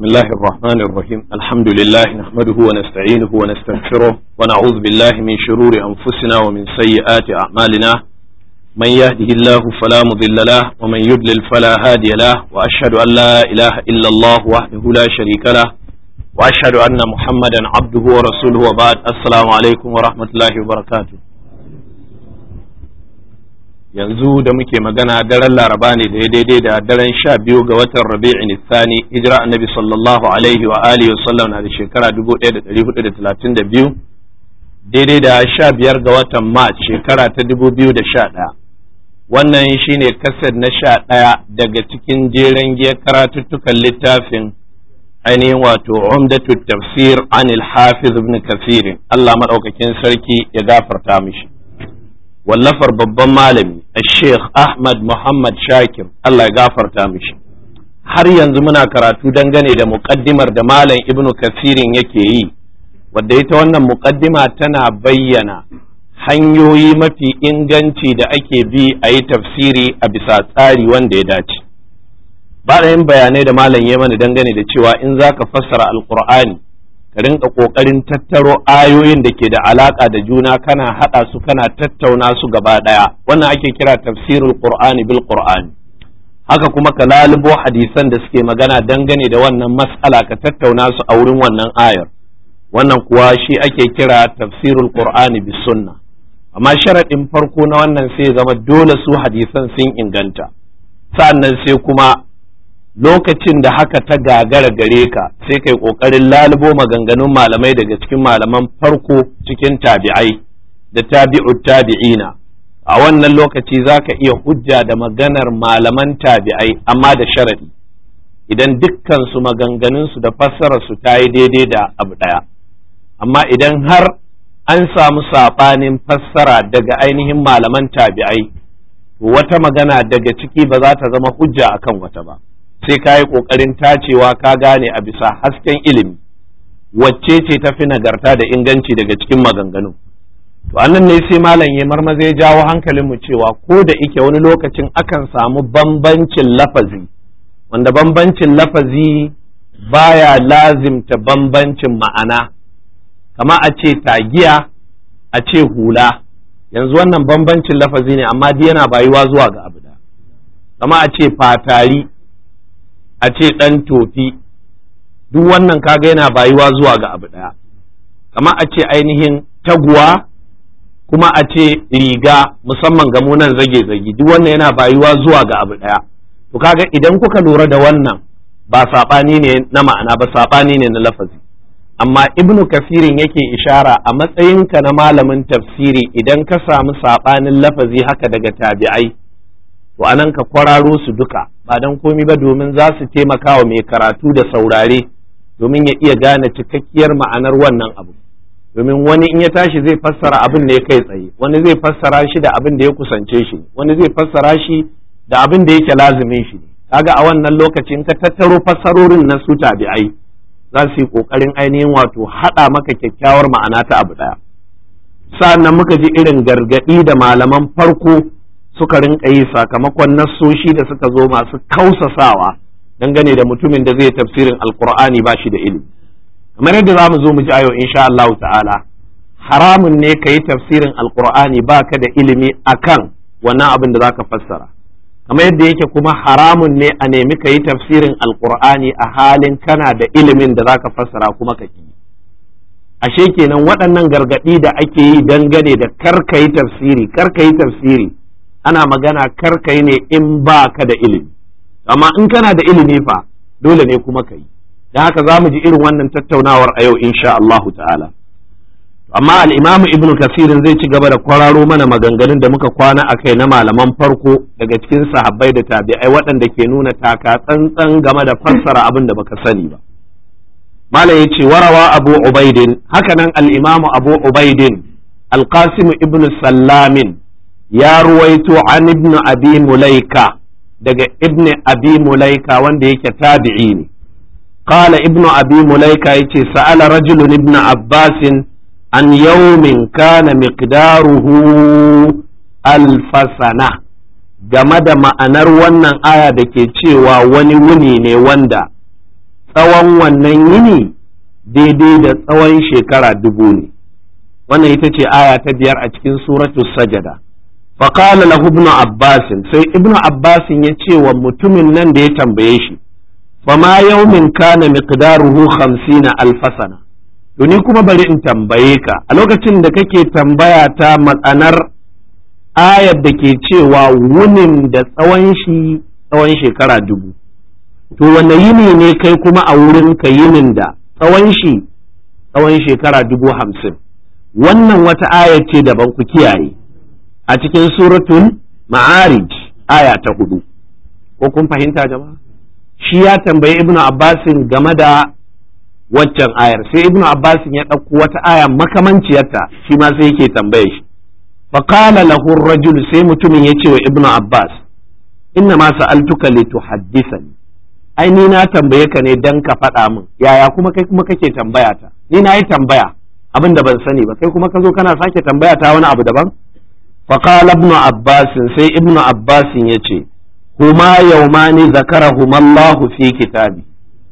بسم الله الرحمن الرحيم الحمد لله نحمده ونستعينه ونستغفره ونعوذ بالله من شرور أنفسنا ومن سيئات أعمالنا من يهده الله فلا مضل له ومن يضلل فلا هادي له وأشهد أن لا إله إلا الله وحده لا شريك له وأشهد أن محمدا عبده ورسوله وبعد السلام عليكم ورحمة الله وبركاته. yanzu da muke magana daren laraba ne da daidai da daren 12 ga watan rabi'in thani hijira annabi sallallahu alaihi wa alihi wa sallam na da shekara 1432 daidai da 15 ga watan march shekara ta 2011. wannan shine kased na 11 daga cikin jeren giyar karatuttukan littafin ainihin wato umdatut tafsir anil hafiz ibn kathir Allah madaukakin sarki ya gafarta mishi, wallafar babban malami Sheikh Ahmad Muhammad Shakir Allah ya gafarta mishi. Har yanzu muna karatu dangane da muqaddimar da malam Ibn Kathirin yake yi, wadda ita wannan muqaddima tana bayyana hanyoyi mafi inganci da ake bi a yi tafsiri a bisa tsari wanda ya dace. Bayan bayanai da malam ya mana dangane da cewa in zaka fassara alqur'ani ka rinka kokarin tattaro ayoyin da ke da alaka da juna kana hada su kana tattauna su gaba daya, wannan ake kira tafsirul qur'ani bil qur'ani. haka kuma ka lalubo hadisan da suke magana dangane da wannan mas'ala ka tattauna su a wurin wannan ayar, wannan kuwa shi ake kira tafsirul qur'ani bis sunna. amma sharadin farko na wannan sai zama dole su hadisan sun inganta, sa'annan sai kuma lokacin da haka ta gagara gare ka sai kai kokarin lalubo maganganun malamai daga cikin malaman farko cikin tabi'ai da tabi'ut tabi'ina. a wannan lokaci zaka iya hujja da maganar malaman tabi'ai, amma da sharadi idan dukkan su maganganun su da fassarar su tayi daidai da abu daya. amma idan har an samu sabanin fassara daga ainihin malaman tabi'ai, to wata magana daga ciki ba za ta zama hujja akan wata ba, sai ka yi ƙoƙarin tacewa ka gane a bisa hasken ilimi wacce ce ta fi nagarta da inganci daga cikin maganganu. to annan ne sai malam ya marmaza ya jawo hankalinmu cewa ko da ike wani lokacin akan samu bambancin lafazi, wanda bambancin lafazi baya lazimta bambancin ma'ana, kama a ce tagiya a ce hula, yanzu wannan bambancin lafazi ne amma dai yana bayuwa zuwa ga abu da. kama a ce fatari a ce ɗan tofi, duk wannan kaga yana bayuwa zuwa ga abu ɗaya. kama a ce ainihin taguwa kuma a ce riga, musamman ga munan zage-zage, duk wannan yana bayuwa zuwa ga abu ɗaya. to kaga idan kuka lura da wannan ba saɓani ne na ma'ana ba, saɓani ne na lafazi. amma ibnu kafirin yake ishara a matsayinka na malamin tafsiri idan ka samu saɓanin lafazi haka daga tabi'ai, to anan ka kwararo su duka, ba dan komi ba domin za su taimaka wa mai karatu da saurare domin ya iya gane cikakkiyar ma'anar wannan abu. domin wani in ya tashi zai fassara abin ne kai tsaye, wani zai fassara shi da abin da ya kusance shi, wani zai fassara shi da abin da yake lazimin shi. kaga a wannan lokacin ka tattaro fassarorin na su tabi'ai za su yi kokarin ainihin wato hada maka kyakkyawar ma'ana ta abu daya. sa'annan muka ji irin gargadi da malaman farko suka rinka yi sakamakon nassoshi da suka zo masu kausasawa dangane da mutumin da zai tafsirin alkur'ani ba shi da ilimi. kamar yadda za mu zo mu ji ayo insha Allah ta'ala, haramun ne ka yi tafsirin alkur'ani ba ka da ilimi akan wannan abin da za ka fassara, kamar yadda yake kuma haramun ne a nemi ka yi tafsirin alkur'ani a halin kana da ilimin da za ka fassara kuma ka ki. ashe kenan waɗannan gargaɗi da ake yi dangane da kar ka yi tafsiri ana magana karkai ne in ba ka da ilimi, amma in kana da ilimi fa dole ne kuma ka yi. da haka za mu ji irin wannan tattaunawar a yau insha Allahu ta'ala. amma al'imamu ibn kasirin zai ci gaba da kwararo mana maganganun da muka kwana a kai na malaman farko daga cikin sahabbai da tabi'ai waɗanda ke nuna taka tsantsan game da fassara abin da baka sani ba. malam ya ce warawa abu ubaidin, hakanan al'imamu abu ubaidin alqasim ibn sallamin ya ruwaito an ibn abi mulaika daga ibn abi mulaika wanda yake tabi'i ne. qala ibn abi mulaika yace sa'ala rajulun ibn abbas an yawmin kana miqdaruhu alfasana, game da ma'anar wannan aya da ke cewa wani wuni ne wanda tsawon wannan yini daidai da tsawon shekara 1000 ne. Wannan ita ce aya ta 5 a cikin suratu sajada. Faqala lahu ibnu Abbas, sai ibnu Abbas ya ce wa mutumin nan da ya tambaye shi, fama yawmin kana miqdaruhu 50 alfasana. To ni kuma bari in tambaye ka, a lokacin da kake tambaya ta ma'anar ayar da ke cewa wunin da tsawon shekara 1000, to wanne yini ne kai kuma a wurin ka yinin da tsawon shekara 50,000? Wannan wata aya ce daban, ku kiyaye, a cikin suratul Ma'arij aya ta 4. Ko kun fahimta jama'a? Shi ya tambayi ibnu Abbasin game da waccan ayar, sai ibnu Abbasin ya ɗauko wata aya makamanciyarta, shi ma sai yake tambaye shi. Faqala lahu ar-rajul, sai mutumin ya ce wa ibnu Abbas, inna ma sa'altuka lituhaddithani, ai ni na tambaye ka ne dan ka faɗa min, yaya kuma kai kuma kake tambaya ta? Ni na yi tambaya abin da ban sani ba, kai kuma ka zo kana sake tambaya ta wani abu daban? Faqala ibnu Abbas, sai ibnu Abbas ya ce, huma yawmani zakarahuma Allah fi kitabi,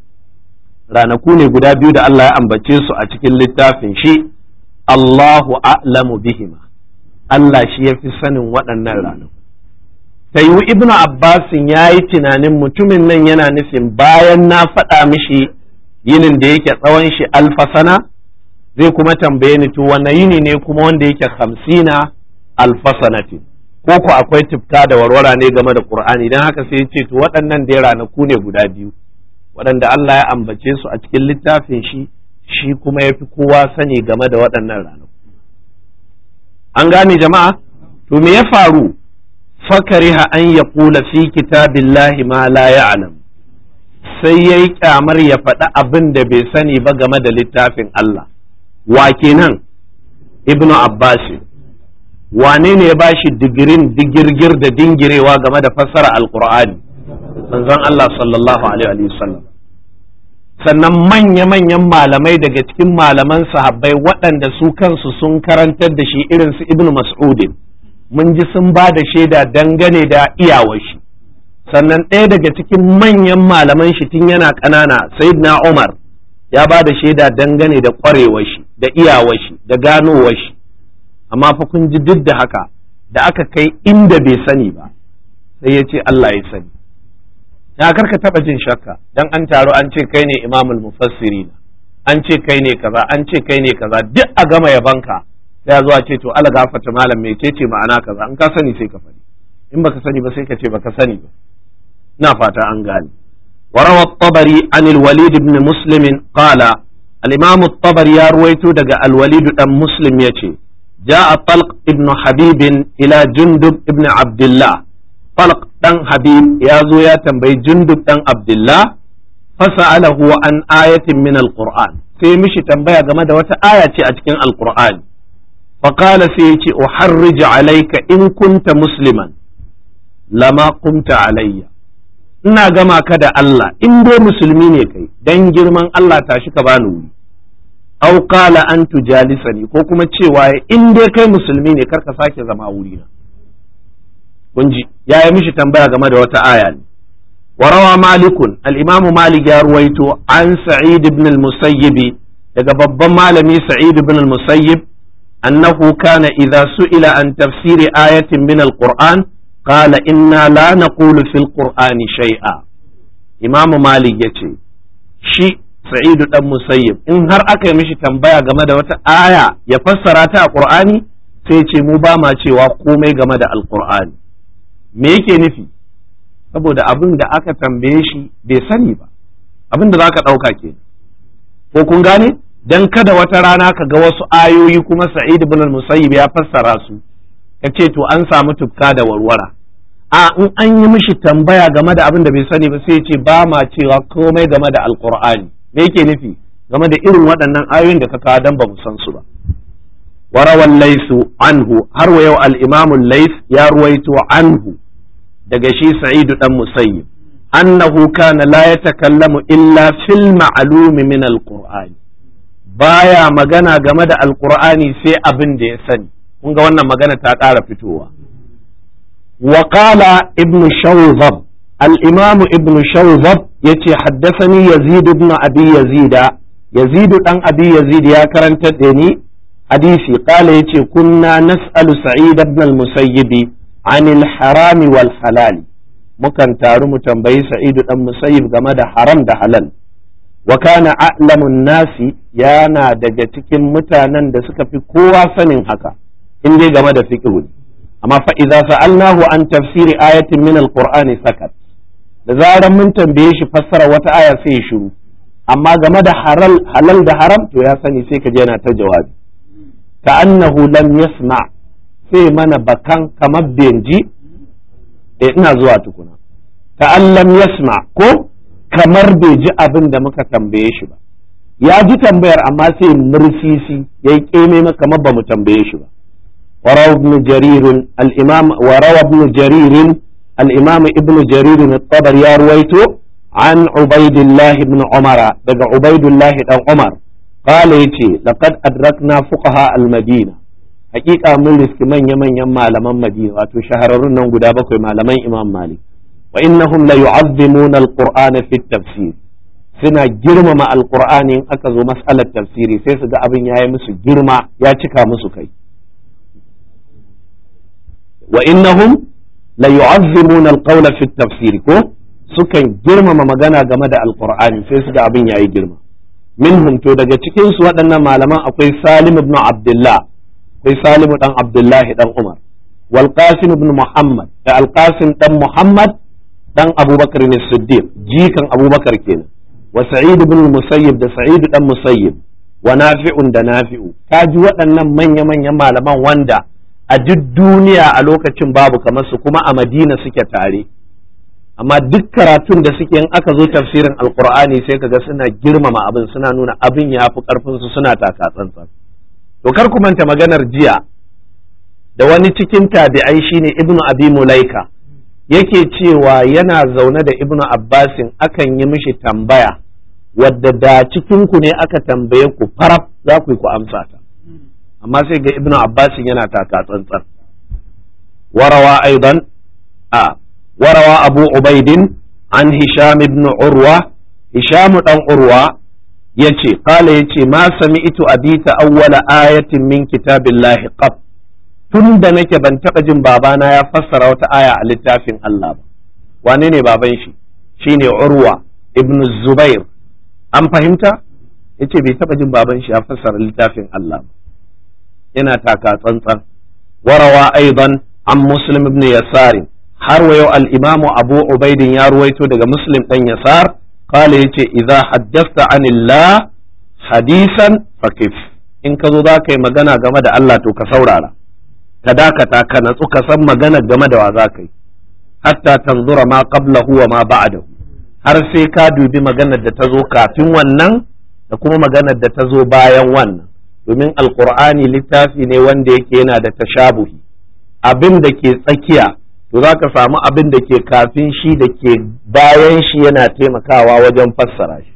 ranaku ne guda biyu da Allah ya ambace su a cikin littafin shi, Allahu a'lamu bihima, Allah shi ya fi sanin waɗannan ranaku. Sai ibnu Abbasin ya yi tunanin mutumin nan yana nufin bayan na faɗa mishi yinin da yake tsawon shi alfasana, zai kuma tambaye ni to wanne yini ne kuma wanda yake 50 alfasanati, ko ko akwai tifka da warwara ne game da Qur'ani. Dan haka sai ya ce to waɗannan dai ranaku ne guda biyu waɗanda Allah ya ambace su a cikin littafin shi, shi kuma ya fi kowa sani game da waɗannan ranaku. An gane jama'a? To me ya faru? Fakariha an ya kula fi kitabillahi ma la ya'lam, sai yayi kyamar ya faɗi abin da bai sani ba game da littafin Allah. Wa kenan? Ibnu Abbas. Wane ne ya bashi digirgir da dingirewa game da fassara alqur'ani? Manzon Allah sallallahu alaihi wasallam. Sannan manya-manyan malamai daga cikin malaman sahabbai waɗanda su kansu sun karantar da shi, irin su Ibnu Mas'udin, mun ji sun ba da shaida dangane da iyawar shi. Sannan ɗaya daga cikin manyan malaman shi tun yana ƙanana, Sayyidina Umar, ya ba da shaida dangane da ƙwarewar shi, da iyawar shi, da ganowar shi. Amma fa kun ji duk da haka, da aka kai inda bai sani ba, sai ya ce Allah ya sani. Ya karka taɓa jin shakka, dan an taru an ce kai ne imamul mufassirin, an ce kai ne kaza, an ce kai ne kaza, duk a gama yabanka. Sai zuwa ce to Allah gafarta malam me ce ma'ana kaza, in ka sani sai ka faɗi, in baka sani ba sai ka ce baka sani ba. Ina fata an gane. وروى الطبري عن الوليد بن مسلم قال الإمام الطبري يرويته دقى الوليد بن مسلم يتي جاء طلق ابن حبيب إلى جندب ابن عبد الله. طلق بن حبيب يازو يا تنبي جندب بن عبد الله فسأله عن آية من القرآن، في مشي تنبيه جمد وتآية أتكين القرآن، فقال سيتي أحرج عليك إن كنت مسلما لما قمت علي. ina gama ka da Allah in dai musulmi ne kai, dan girman Allah tashi ka bani wuri. Aw qala an tujalisani, ko kuma cewa in dai kai musulmi ne karka sake zama wuri na. Kun ji ya yi mishi tambaya game da wata aya ne. Warawa malikun, al-imamu Malik ya ruwaito an Sa'id ibn al-Musayyib, daga babban malami Sa'id ibn al-Musayyib, annahu kana idza su'ila an tafsiri ayatin min al-Qur'an قال إنا لا نقول في القرآن شيئا. إمام مالك يتي شي سعيد بن مسيب إن هر أكي مشي تنبايا game da wata aya ya fassara ta a Qur'ani, sai ce mu ba ma cewa komai game da Al-Qur'ani. Me yake nufi? Saboda abin da aka tambaye shi bai sani ba, abin da zaka ɗauka ke. Ko kun gane? Dan kada wata rana ka ga wasu ayoyi kuma Sa'id ibn al-Musayyib ya fassara su, ka ce to an samu tufka da warwara. A in an yi mishi tambaya game da abin da bai sani ba sai ce ba ma cewa komai game da alqur'ani. Me yake nufi? Game da irin waɗannan ayoyin da ka kawo dan ba mu san su ba. Warawan laisu anhu, har wa yau al-imam al-Lais ya ruwaito anhu daga shi Sa'id dan Musayyib annahu kana la yatakallamu illa fil ma'lum min al-Qur'ani, baya magana game da alqur'ani sai abin da ya sani. kun ga wannan magana ta ƙara fitowa. wa qala ibnu shawzab, al-imam ibnu shawzab yace haddathani Yazid ibn Abi Yazida, Yazid dan Abi Yazid ya karanta da ni hadisi, qala yace kunna nas'alu Sa'id ibn al-Musayyib anil harami wal halal, mukan taru mu tambayi Sa'id dan Musayyib game da haram da halal. Wa kana a'lamun nasi, yana daga cikin mutanen da suka fi kowa sanin haka in dai game da fiqh. Amma fa idza sa'alnahu an tafsiri ayatin min al-Qur'ani sakat, da zaran mun tambaye shi fassara wata aya sai ya shiru, amma game da halal da haram to ya sani sai ka je yana ta jawabi. Ka annahu lam yasma, sai mana bakan kamar benji, ina zuwa tukuna. Ka an lam yasma, ko kamar bai ji abin da muka tambaye shi ba, ya ji tambayar amma sai mursisi ya yi keme kamar ba mu tambaye shi ba. وروى ابن جرير الإمام ابن جرير الطبري يرويته عن عبيد الله بن عمر، دقى عبيد الله بن عمر قال يتي لقد أدركنا فقهاء المدينة، حقيقة من رزق من يما لمن مدينة واتو شهررون قدابك وما لمن إمام مالك، وإنهم ليعظمون القرآن في التفسير، suna girmama alqur'ani in aka zo mas'alar tafsiri sai su ga abin yayi musu girma, ya cika musu kai. wa innahum la yu'azzimuna alqawla fi tafsir, ko sukan girmama magana game da alqur'ani sai su ga abin yayi girma. minhum, to daga cikin su waɗannan malaman akwai Salim ibn Abdullah, akwai Salim dan Abdullah dan Umar, wal Qasim ibn Muhammad, da al Qasim dan Muhammad dan Abubakar ne Siddiq, jikan Abubakar kenan, wa Sa'id ibn Musayyib, da Sa'id dan Musayyib, wa Nafi'un da Nafi'u. Kaji waɗannan manya-manyan malaman wanda a duk duniya a lokacin babu kamar su, kuma a Madina suke tare, amma duk karatun da suke in aka zo tafsirin alqur'ani sai kaga suna girmama abin, suna nuna abin ya fi karfin su, suna taka tsantsan. To kar ku manta maganar jiya da wani cikin tabi'ai shine Ibn Abi Mulaika yake cewa yana zaune da Ibn Abbasin, akan yi mishi tambaya wadda da cikin ku ne aka tambaye ku faraf za ku yi ku amsa ta, amma sai ga Ibn Abbasin yana taka tsantsan. وروى أبو عبيد عن هشام بن عروة، هشام بن عروة يتي قال يتي ما سمعت أبي أول آية من كتاب الله قط، tunda nake ban taɓa jin babana ya fassara wata aya a littafin Allah ba. Wane ne baban shi? Shine Urwa ibn Zubair. An fahimta? Yace bai taɓa jin baban shi ya fassara littafin Allah ba, yana taka tsantsan. Warawa aidan an Muslim ibn Yasar, har wa yau al-Imamu Abu Ubaidin ya ruwaito daga Muslim dan Yasar, qala yace idza haddathta anillah hadisan fakif, in ka zo za ka yi magana game da Allah to ka saurara, ka dakata ka natsu ka san magana game da wa za ka yi, hatta tanzura ma qablahu wa ma ba'dahu, har sai ka dubi maganar da ta zo kafin wannan da kuma maganar da ta zo bayan wannan, domin alqur'ani littafi ne wanda yake yana da tashabuhi, abin da ke tsakiya to za ka samu abin da ke kafin shi da ke bayan shi yana taimakawa wajen fassara shi.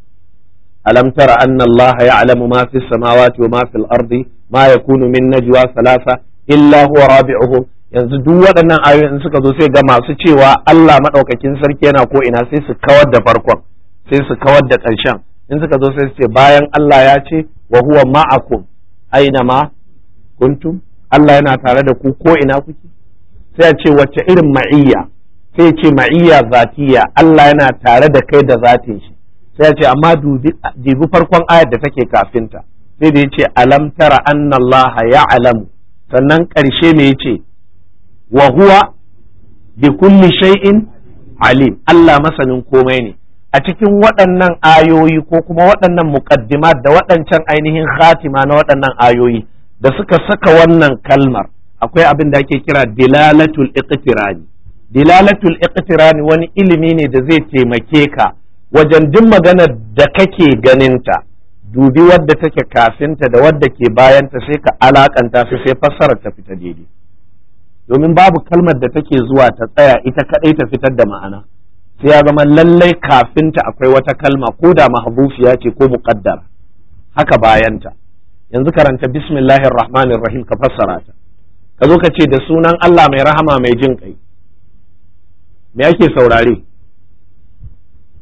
alam tara anna Allah ya'lamu ma fi samawati wa ma fil ardi ma yakunu min najwa thalatha illa huwa rabi'uhum. Yanzu duk waɗannan ayoyin suka zo sai ga masu cewa Allah madaukakin sarki yana ko ina sai su kawar da farkon, sai su kawar da ƙarshen. In suka zo sai su ce bayan Allah ya ce wa huwa ma'akum aina ma kuntum, Allah yana tare da ku ko ina kuke. Sai a ce wacce irin ma'iyya, sai ce ma'iyya zatiya, Allah yana tare da kai da zatin shi. Sai a ce amma dubi farkon ayar da take kafinta, sai da yace alam tara anna Allah ya'lamu, sannan ƙarshe me yace wa huwa bi kulli shay'in alim, Allah masanin komai ne. A cikin waɗannan ayoyi ko kuma waɗannan muqaddimat da waɗancan ainihin khatima na waɗannan ayoyi da suka saka wannan kalmar, akwai abin da ake kira dilalatul iqtirani. Dilalatul iqtirani wani ilimi ne da zai taimake ka wajen duk maganar da kake ganinta, dubi wadda take kafinta da wadda ke bayanta sai ka alakanta su sai fassarar ta fita daidai. Domin babu kalmar da take zuwa ta tsaya ita kadai ta fitar da ma'ana, sai ya zama lallai kafinta akwai wata kalma ko da mahbufiya ce ko muqaddara, haka bayanta. Yanzu karanta bismillahir rahmanir rahim ka fassara ta, ka zo ka ce da sunan Allah mai rahama mai jin kai, me ake saurare?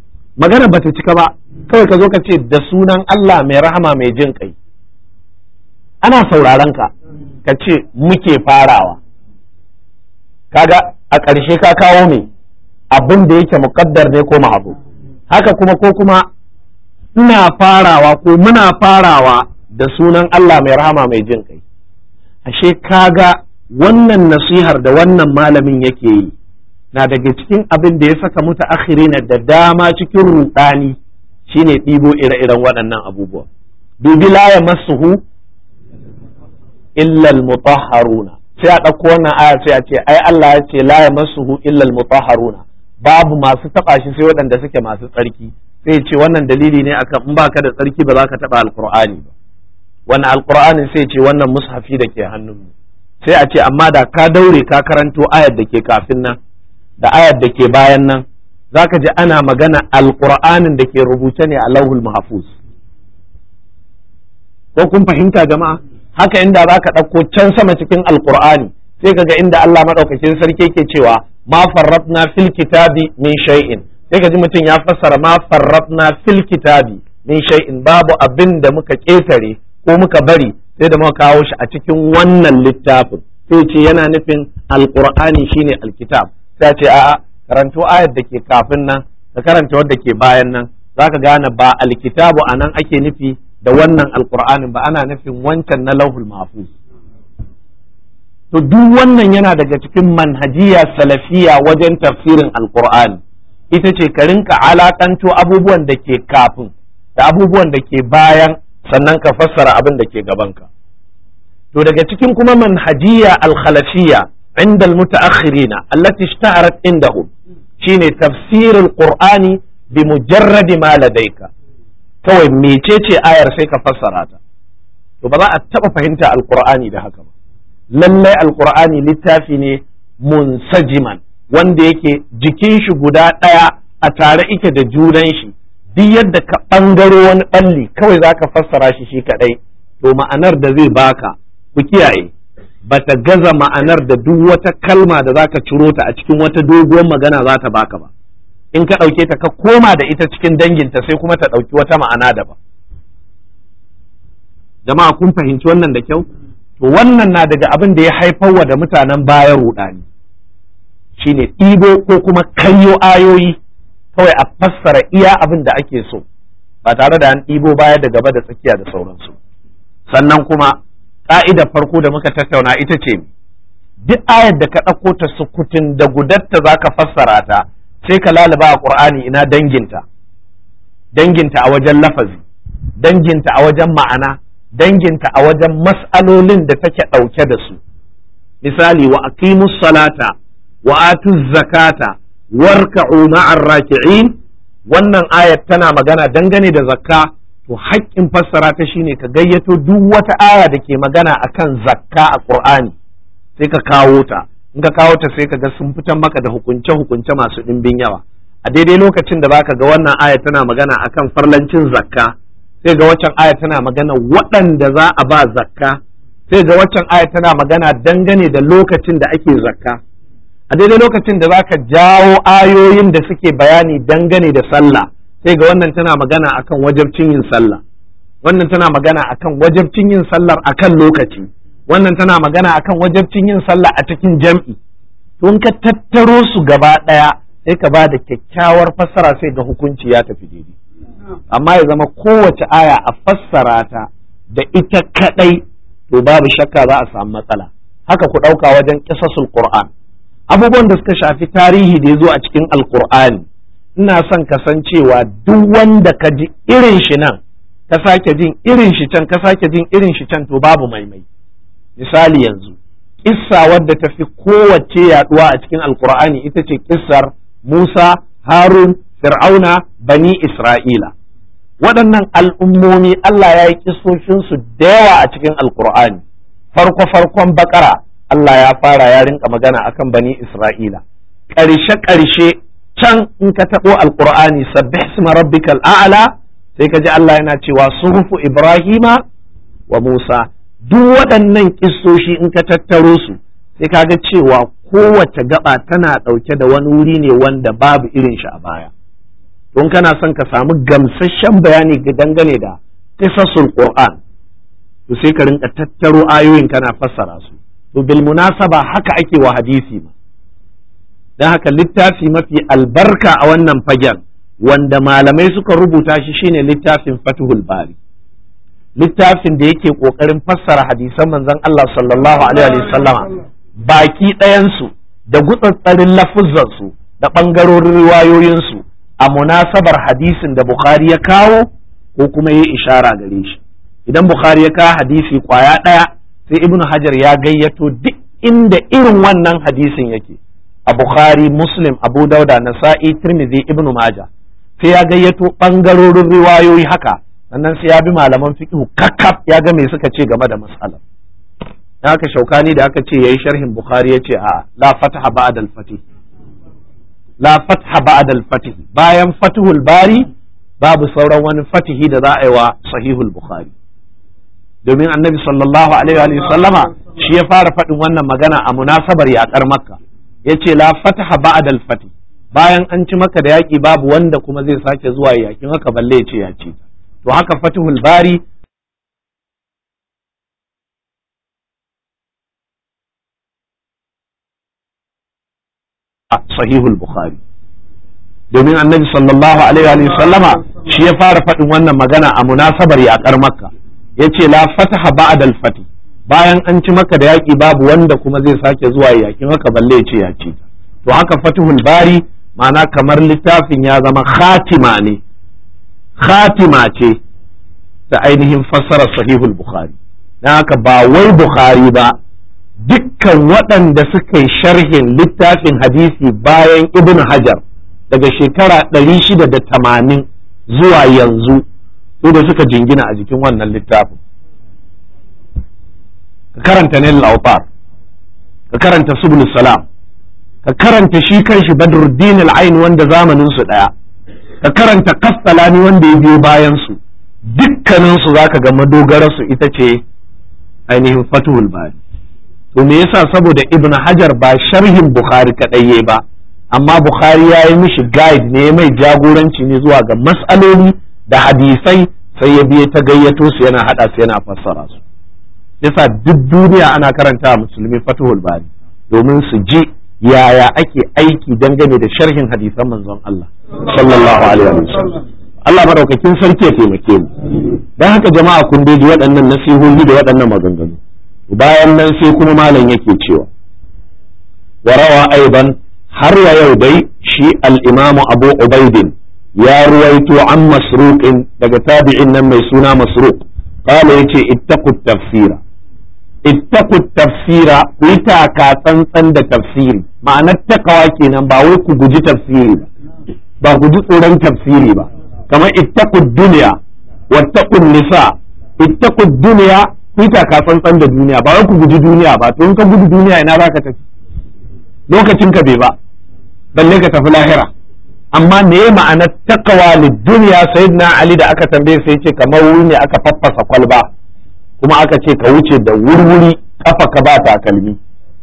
magana bata cika ba, kawai ka zo ka ce da sunan Allah mai rahama mai jin kai. Ana sauraron ka ce muke farawa, kaga a ƙarshe ka kawo me abin da yake muƙaddar ne ko ma'abu. Haka kuma ko kuma ina farawa ko muna farawa da sunan Allah mai rahama mai jin kai. Ashe kaga wannan nasihar da wannan malamin yake yi na daga cikin abin da ya saka mutaakhirina da dama cikin rudani, shine ɗibo ire-iren waɗannan abubuwa. Dubi la yamassuhu illa al-mutahharuna, sai a ɗauko wannan aya sai a ce ai Allah ya ce la yamassuhu illa al-mutahharuna, babu masu taba shi sai waɗanda suke masu tsarki. Sai ce wannan dalili ne akan in baka da tsarki ba za ka taba alqur'ani ba. Wannan alqur'anin sai ce wannan mushafi da ke hannunmu. Sai a ce amma da ka daure ka karanto ayar da ke kafin nan da ayar da ke bayan nan, zaka ji ana magana alqur'anin da ke rubuce ne a lauhul mahfuz. Ko kun fahimta jama'a? Haka inda zaka ɗauko can sama cikin alqur'ani sai kaga inda Allah madaukakin sarki yake cewa ma farratna fil kitabi min shay'in, sai ka ji mutum ya fassara ma farratna fil kitabi min shay'in, babu abin da muka ketare ko muka bari sai da muka kawo shi a cikin wannan littafin. Sai ce yana nufin alqur'ani shine alkitab. Sai ce a'a, karanto ayar da ke kafin nan ka karanta wadda ke bayan nan, zaka gane ba alkitabu anan ake nufi da wannan alqur'anin ba, ana nufin wancan na lauhul mahfuz. To duk wannan yana daga cikin manhajiya salafiya wajen tafsirin alqur'ani, ita ce ka rinka alakanto abubuwan da ke kafin da abubuwan da ke bayan, sannan ka fassara abin da ke gabanka. To daga cikin kuma manhajiya al-khalafiyya inda al-mutaakhirina allati ishtaharat indahum shine tafsir al-qur'ani bi mujarrad ma ladayka, kawai mecece ayar sai ka fassara ta. To ba za a taba fahimta al-qur'ani da haka ba. Lallai alqur'ani littafi ne munsajiman, wanda yake jikin shi guda ɗaya a tare ike da junan shi, duk yadda ka ɓangaro wani ɓalli kawai za ka fassara shi kaɗai, to ma'anar da zai baka, ku kiyaye, bata gaza ma'anar da duk wata kalma da za ka ciro ta a cikin wata doguwar magana za ta baka ba. In ka ɗauke ta ka koma da ita cikin danginta sai kuma ta ɗauki wata ma'ana daban. Jama'a kun fahimci wannan da kyau? To wannan na daga abin da ya haifarwa da mutanen baya rudani, shine ɗibo ko kuma karyo ayoyi kawai a fassara iya abin da ake so ba tare da an ɗibo baya da gaba da tsakiya da sauransu. Sannan kuma ƙa'idar farko da muka tattauna ita ce duk ayar da ka ɗauko ta sukutun da gudatta za ka fassara ta, sai ka lalaba a ƙur'ani ina danginta a wajen lafazi, danginta a wajen ma'ana, danginta a wajen mas'alolin da take ɗauke da su. Misali, wa aqimus salata wa atuz zakata warka'u ma'ar raki'in, wannan ayat tana magana dangane da zakka. To haƙƙin fassara ta shine ka gayyato duk wata aya da ke magana akan zakka a Qur'ani sai ka kawo ta. In ka kawo ta sai ka ga sun fitan maka da hukunce-hukunce masu ɗimbin yawa. A daidai lokacin da zaka ga wannan aya tana magana akan farlancin zakka, sai ga waccan aya tana magana waɗanda za a ba zakka, sai ga waccan aya tana magana dangane da lokacin da ake zakka. A daidai lokacin da zaka jawo ayoyin da suke bayani dangane da sallah, sai ga wannan tana magana akan wajibcin yin sallah, wannan tana magana akan wajibcin yin sallar akan lokaci, wannan tana magana akan wajibcin yin sallah a cikin jam'i. To in ka tattaro su gaba ɗaya sai ka ba da kyakkyawar fassara, sai ga hukunci ya tafi daidai. Amma ya zama kowace aya a fassara ta da ita kadai, to babu shakka za a samu matsala. Haka ku ɗauka wajen ƙisasul Qur'an, abubuwan da suka shafi tarihi da ya zo a cikin Alƙur'ani, ina son kasancewa duk wanda ka ji irin shi nan ka sake jin irin shi can, ka sake jin irin shi can, to babu maimai. Misali yanzu kissa wadda ta fi kowace yaduwa a cikin Alƙur'ani ita ce kissar Musa, Harun, Fir'auna, Bani Isra'ila. Waɗannan al'ummomi Allah ya yi kissoshinsu da yawa a cikin Alƙur'ani. Farko-farkon Baƙara Allah ya fara ya rinka magana akan Bani Isra'ila. Ƙarshe-ƙarshe can in ka taɓo Alƙur'ani sabbih isma rabbikal a'la, sai ka ji Allah yana cewa suhufu Ibrahima wa Musa. Duk waɗannan kissoshi in ka tattaro su sai ka ga cewa kowace gaba tana ɗauke da wani wuri ne wanda babu irin shi a baya. don kana son ka samu gamsasshen bayani dangane da qisasul Qur'an to sai ka rinka tattaro ayoyin kana fassara su. To bil munasaba haka ake wa hadisi ma. Dan haka littafi mafi albarka a wannan fagen wanda malamai suka rubuta shi shine littafin Fathul Bari, littafin da yake kokarin fassara hadisan manzon Allah sallallahu alaihi wa sallama baki ɗayansu da gutsatsarin lafuzzansu da ɓangarorin riwayoyinsu a munasabar hadisin da Bukhari ya kawo ko kuma yi ishara gare shi. Idan Bukhari ya kawo hadisi kwaya ɗaya sai Ibn Hajar ya gayyato duk inda irin wannan hadisin yake a Bukhari, Muslim, Abu Dauda, Nasa'i, Tirmidhi, Ibn Majah, sai ya gayyato ɓangarorin riwayoyi haka, sannan sai ya bi malaman fiqh kakkaf ya ga me suka ce game da mas'alar. Haka Shaukani da aka ce yayi sharhin Bukhari ya ce a la fataha ba'da al-fatih, la fatha ba'da al-fatih, bayan Fathul Bari babu sauran wani fatihi da za a yi wa Sahihul Bukhari, domin Annabi sallallahu alaihi wa sallama shi ya fara faɗin wannan magana a munasabar yaƙar Makka, yace la fataha ba'da al-fatih, bayan an ci Makka da yaƙi babu wanda kuma zai sake zuwa yaƙin haka balle ya ce ya ci. To haka Fathul Bari Sahihul Bukhari, domin Annabi sallallahu alaihi wa sallama shi ya fara faɗin wannan magana a munasabar yaƙar Makka, yace la fataha ba'da al-fatih, bayan an ci Makka da yaƙi babu wanda kuma zai sake zuwa yaƙin haka balle ya ce ya ci. To haka Fathul Bari ma'ana kamar littafin ya zama khatima ne, khatima ce ta ainihin fassarar Sahihul Bukhari. Dan haka ba wai Bukhari ba, dukkan waɗanda suka yi sharhin littafin hadisi bayan Ibn Hajar daga shekara 680 zuwa yanzu su da suka jingina a jikin wannan littafin. Ka karanta Nail al-Awtar, ka karanta Subul Salam, ka karanta shi kanshi Badruddin al-Ain wanda zamanin su daya, ka karanta Kastalani wanda ya biyo bayan su, dukkanin su zaka ga madogarar su ita ce ainihin Fathul Bari. To me yasa? Saboda Ibn Hajar ba sharhin Bukhari kadai yayi ba, amma Bukhari ya yi mishi guide ne, mai jagoranci ne zuwa ga mas'aloli da hadisai, sai ya biye ta gayyato su yana hada su yana fassara su. Yasa duk duniya ana karanta musulmi Fathul Bari domin su ji yaya ake aiki dangane da sharhin hadisan manzon Allah sallallahu alaihi wasallam. Allah madaukakin sarki ya taimake mu. Dan haka jama'a kun dai waɗannan nasihohi da waɗannan maganganu. Bayan nan sai kuma malam yake cewa warawa aiban har wa yau dai shi al-Imam Abu Ubaidin ya ruwaito an Masruqin daga tabi'in nan mai suna Masruq, qala yace ittaqut tafsira, ittaqut tafsira, ku yi taka tsantsan da tafsiri. Ma'anar takawa kenan, ba wai ku guji tafsiri ba ku ji tsoron tafsiri ba, kamar ittaqud dunya wattaqun nisa. Ittaqud dunya, ku yi taka tsantsan da duniya, ba wai ku guji duniya ba. To in ka gudu duniya ina za ka tafi? Lokacin ka bai ba, balle ka tafi lahira. Amma me ya ma'anar taqwa lid dunya? Sayyidina Ali da aka tambaye sai ce kamar wuri ne aka faffasa kwalba, kuma aka ce ka wuce da wurwuri, kafa ka ba takalmi.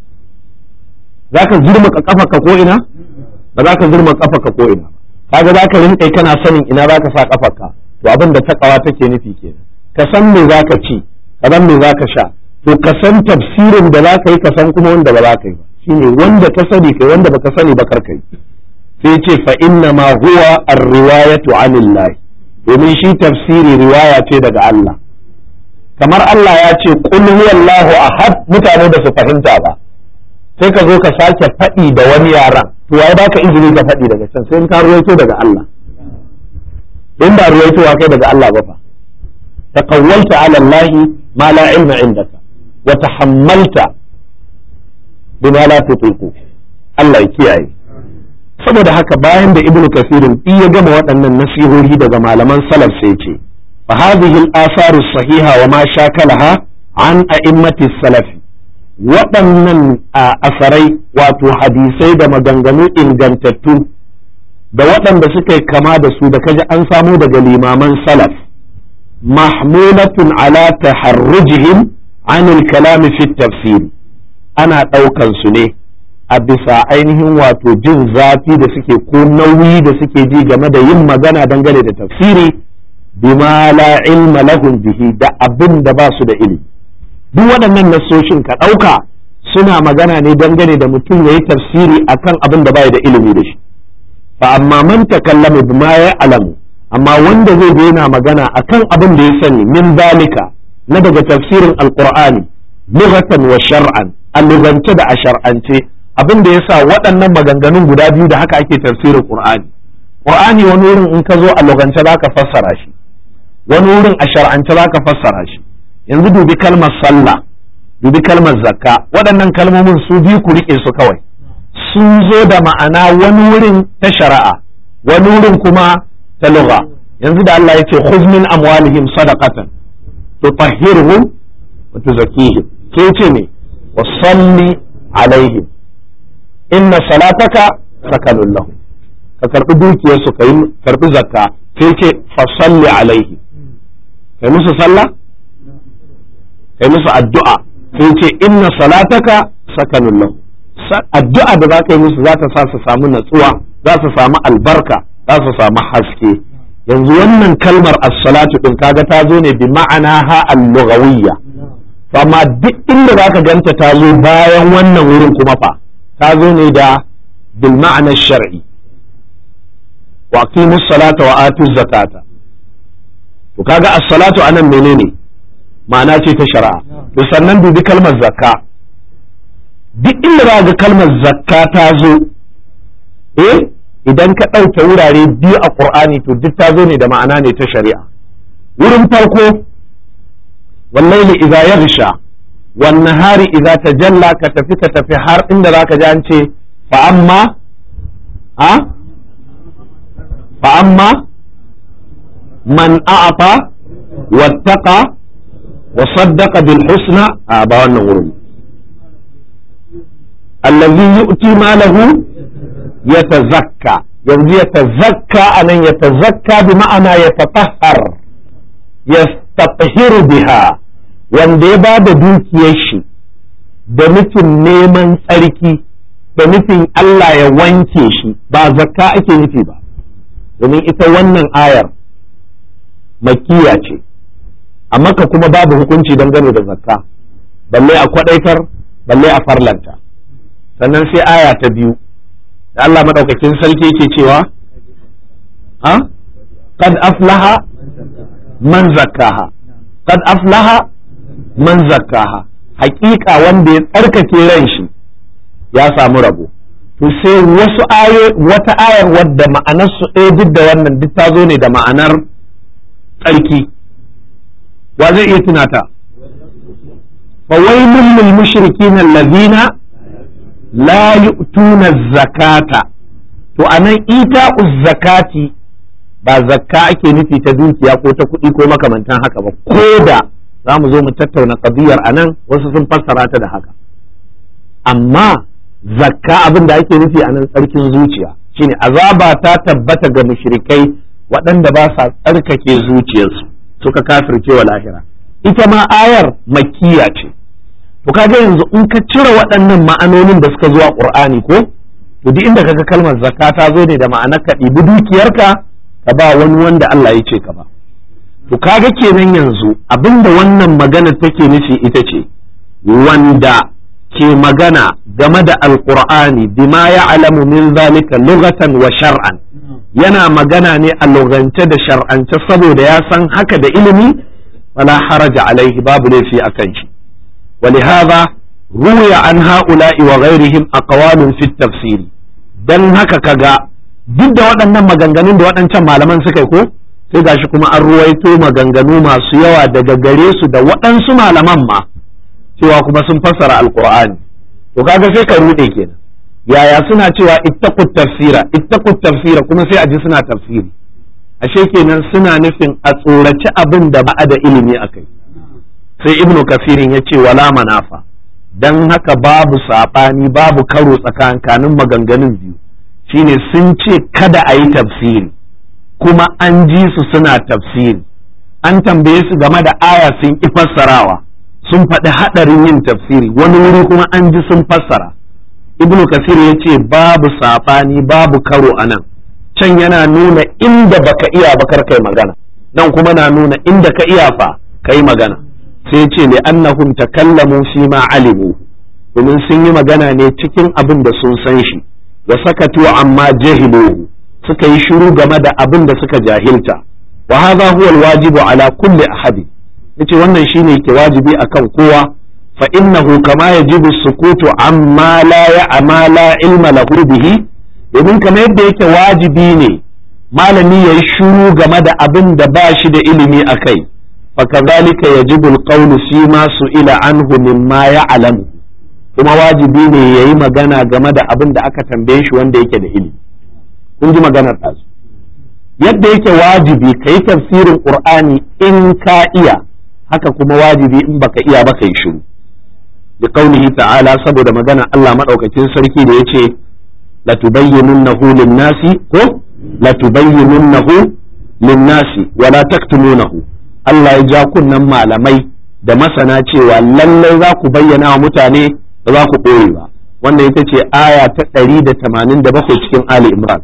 Za ka zurma kafa ka ko ina? Ba za ka zurma kafa ka ko ina. Kaga za ka rinka kana sanin ina za ka sa kafa ka. To abin da taqwa take nufi kenan. Ka san me za ka ci, ka san me za ka sha, to ka san tafsirin da za ka yi, ka san kuma wanda ba za ka yi ba. Shine wanda ka sani kai, wanda baka sani ba kar kai. Sai ce fa inna ma huwa ar-riwayatu anillah, domin shi tafsiri riwaya ce daga Allah. Kamar Allah ya ce qul huwallahu ahad, mutane da su fahimta ba, sai ka zo ka sake faɗi da wani yaran, to wai baka izini ka faɗi daga can, sai in ka ruwaito daga Allah. In ba ruwaitowa kai daga Allah ba fa, taqawwalta ala Allah ma la ilma indaka wa tahammalta bima la tutiqu. Allah ya kiyaye. Saboda haka bayan da Ibn Kathirin ya gama waɗannan nasihohi daga malaman salaf sai ce fa hadhihi al-athar as-sahiha wa ma shakalaha an a'immati salaf, waɗannan asarai wato hadisai da maganganu ingantattu da waɗanda suka yi kama da su da kaji an samo daga limaman salaf, mahmulatun ala taharrujihim an al-kalam fi tafsir, ana ɗaukan su ne a bisa ainihin wato jin zafi da suke ko nauyi da suke ji game da yin magana dangane da tafsiri bima la ilma lahum bihi, da abin da ba su da ilimi. duk waɗannan nasoshin ka ɗauka suna magana ne dangane da mutum ya yi tafsiri akan abin da bai da ilimi da shi. fa amma man takallama bima ya alamu, amma wanda zai daina magana akan abin da ya sani min zalika na daga tafsirin alqur'ani lughatan wa shar'an, a lugance da a shar'ance, abin da yasa waɗannan maganganun guda biyu da haka ake tafsirin qur'ani. qur'ani wani wurin in ka zo a lugance zaka fassara shi, wani wurin a shar'ance zaka fassara shi. yanzu dubi kalmar sallah, dubi kalmar zakka, waɗannan kalmomin su biyu ku rike su kawai, sun zo da ma'ana wani wurin ta shari'a, wani wurin kuma ta lugha. yanzu da Allah ya ce khudh min amwalihim sadaqatan tutahhiruhum wa tuzakkihim, sai ce ne wa salli alaihim inna salataka sakanun lahum, ka karbi dukiyarsu ka karbi zakka, sai ce fa salli alaihim, kai musu sallah, kai musu addu'a, sai ce inna salataka sakanun lahu, addu'a da za ka yi musu za ta sa su samu natsuwa, za su samu albarka, za su samu haske. yanzu wannan kalmar as-salatu din kaga ta zo ne bi ma'ana ha al-lughawiyya, amma duk inda za ka ganta ta zo bayan wannan wurin kuma fa ta zo ne da bil ma'ana shar'i, wa aqimus salata wa atuz zakata. to kaga as-salatu anan menene ma'ana ce ta shari'a. to sannan dubi kalmar zakka, duk inda za ga kalmar zakka ta zo idan ka ɗauke wurare biyu a ƙur'ani to duk ta zo ne da ma'ana ne ta shari'a. wurin farko wallaili idza yaghsha wan nahari idza tajalla, ka tafi har inda zaka ji an ce fa amma man a'ata wattaqa wa saddaqa bil husna, ba wannan wurin allazi yu'ti malahu yatazakka. yanzu yatazakka anan yatazakka bi ma'ana yatatahhar yastatahhiru biha, wanda ya bada dukiyar shi da nufin neman tsarki, da nufin Allah ya wanke shi, ba zakka ake nufi ba, domin ita wannan ayar makkiya ce, a Makka kuma babu hukunci dangane da zakka, balle a kwadaitar, balle a farlanta. sannan sai aya ta biyu da Allah madaukakin sarki yake cewa qad aflaha man zakkaha, qad aflaha man zakkaha, hakika wanda ya tsarkake ran shi ya samu rabo. to sai wasu wata ayar wadda ma'anar su ɗaya duk da wannan duk ta zo ne da ma'anar tsarki. wa zai iya tunata? fa wailul lil mushrikin alladhina la yu'tuna zakata. to anan ita zakati ba zakka ake nufi ta dukiya ko ta kuɗi ko makamantan haka ba, ko da za mu zo mu tattauna qadiyar anan wasu sun fassara ta da haka, amma zakka abin da ake nufi anan tsarkin zuciya, shine azaba ta tabbata ga mushrikai waɗanda ba sa tsarkake zuciyarsu suka kafirce wa lahira. ita ma ayar makkiya ce. to kaga yanzu in ka cire waɗannan ma'anonin da suka zo a Qur'ani ko, to duk inda kaga kalmar zakka ta zo ne da ma'anar ka ɗibi dukiyarka ka ba wani wanda Allah ya ce ka ba. to kaga kenan yanzu abinda wannan magana take nufi ita ce wanda ke magana game da alqur'ani bima ya'lamu min zalika lughatan wa shar'an, yana magana ne a lugance da shar'ance saboda ya san haka da ilimi, wala haraja alaihi, babu laifi akan shi. ولهذا روي عن هؤلاء وغيرهم أقوال في التفسير. dan haka kaga duk da waɗannan maganganun da waɗancan malaman suka yi ko, sai gashi kuma an ruwaito maganganu masu yawa daga gare su da waɗansu malaman ma cewa kuma sun fassara alqur'ani. to kaga sai ka rude kenan, yaya suna cewa ittaqut tafsira kuma sai a ji suna tafsiri, ashe kenan suna nufin a tsoraci abin da ba a da ilimi akai. sai ibnu kafirin ya ce wala manafa, dan haka babu saɓani, babu karo tsakankanin maganganun biyu, shine sun ce kada a yi tafsiri kuma an ji su suna tafsiri, an tambaye su game da aya sun ƙi fassarawa, sun faɗi haɗarin yin tafsiri, wani wuri kuma an ji sun fassara. ibnu kasir ya ce babu saɓani babu karo a nan, can yana nuna inda baka iya ba kar kai magana, nan kuma na nuna inda ka iya fa kai magana. sai ce li annahum takallamu fi ma alimu, domin sun yi magana ne cikin abin da sun san shi, wa sakatu amma jahiluhu, suka yi shiru game da abin da suka jahilta. wa hadha huwa alwajibu ala kulli ahadi, yace wannan shine ke wajibi akan kowa. fa innahu kama yajibu sukutu amma la ilma lahu bihi, domin kamar yadda yake wajibi ne malami yayi shiru game da abin da ba shi da ilimi akai, fa kadhalika yajibu alqawlu fi ma su'ila anhu mimma ya'lamu, kuma wajibi ne yayi magana game da abin da aka tambaye shi wanda yake da ilimi. kun ji maganar ɗazu, yadda yake wajibi ka yi tafsirin ƙur'ani in ka iya, haka kuma wajibi in baka iya ba ka yi shiru. bi qaulihi ta'ala, saboda magana Allah madaukakin sarki da yace la tubayyinunnahu lin-nasi ko la tubayyinunnahu lin-nasi wa la taktumunahu. Allah ya ja kunnan malamai da masana cewa lallai za ku bayyana wa mutane, ba za ku ɓoye ba. wanda ita ce aya ta 187 cikin Ali Imran.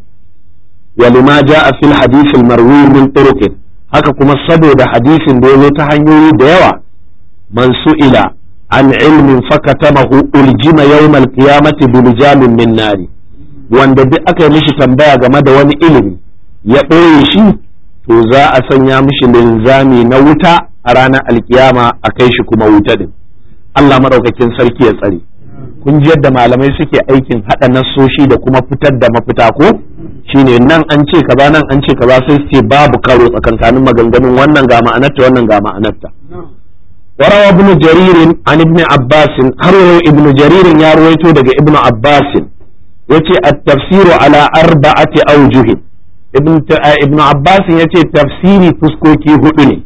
ولما جاء في الحديث المروي من طرق, haka kuma saboda hadisin da yazo ta hanyoyi da yawa, man su'ila an ilmin fakatamahu uljima yawmal qiyamati biljamin min nari, wanda duk aka yi mishi tambaya game da wani ilimi ya ɓoye shi, to za a sanya mishi linzami na wuta a ranar alkiyama a kai shi kuma wuta din. Allah madaukakin sarki ya tsare. kun ji yadda malamai suke aikin hada nassoshi da kuma fitar da mafita ko shine nan an ce kaza nan an ce kaza, sai su ce babu karo tsakankanin maganganun, wannan ga ma'anarta wannan ga ma'anarta. warawa ibn jarir an ibn abbas, har ibn jarir ya ruwaito daga ibn abbas yace at-tafsiru ala arba'ati awjuh. ibn abbas yace tafsiri fuskoki hudu ne.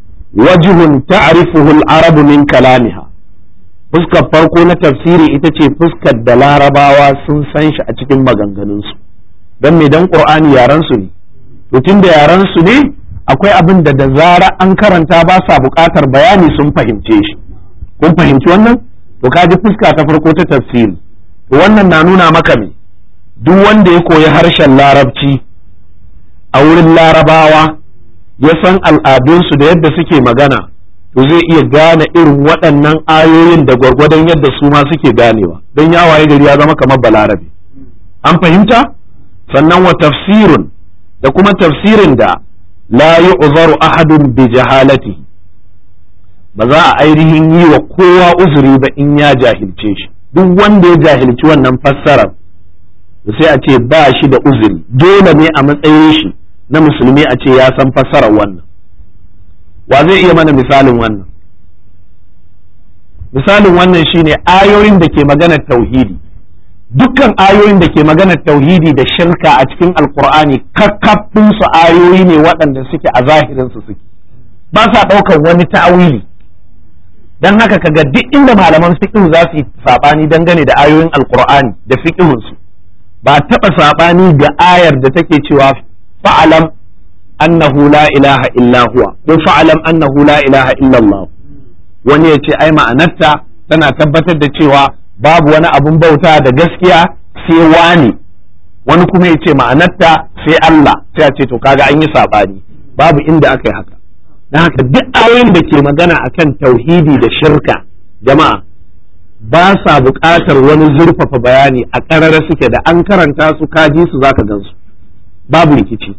wajhun ta'rifuhu al-arab min kalamiha, fuskar farko na tafsiri ita ce fuskar da larabawa sun san shi a cikin maganganunsu. don me dan qur'ani yaran su ne, to tunda yaran su ne akwai abin da zara an karanta ba sa buƙatar bayani sun fahimce shi. kun fahimci wannan? to kaji fuska ta farko ta tafsiri. to wannan na nuna maka me, duk wanda ya koyi harshen larabci a wurin larabawa ya san al'adunsu da yadda suke magana, to zai iya gane irin waɗannan ayoyin da gwargwadon yadda su ma suke ganewa, don ya waye gari ya zama kamar balarabe. an fahimta? sannan wa tafsirun, da kuma tafsirin da la yu'zaru ahadun bi jahalati, ba za a ainihin yi wa kowa uzuri ba in ya jahilce shi. duk wanda ya jahilci wannan fassarar sai a ce ba shi da uzuri, dole ne a matsayin shi na musulmi a ce ya san fassarar wannan. wa zai iya mana misalin wannan? misalin wannan shine ayoyin da ke maganar tauhidi. dukkan ayoyin da ke maganar tauhidi da shirka a cikin alkur'ani kakkafin su ayoyi ne waɗanda suke a zahirin su suke, ba sa ɗaukar wani ta'awili. dan haka kaga duk inda malaman fiqh za su yi sabani dangane da ayoyin alkur'ani da fiqhun su, ba taɓa sabani ga ayar da take cewa fa'alam annahu la ilaha illa huwa ko fa'alam annahu la ilaha illa Allah. wani ya ce ai ma'anarta tana tabbatar da cewa babu wani abun bauta da gaskiya sai wani, wani kuma ya ce ma'anarta sai Allah, sai a ce to kaga an yi sabani. babu inda aka yi haka. dan haka duk ayoyin da ke magana akan tauhidi da shirka, jama'a ba sa buƙatar wani zurfafa bayani, a ƙarara suke, da an karanta su kaji su zaka gansu, babu rikici.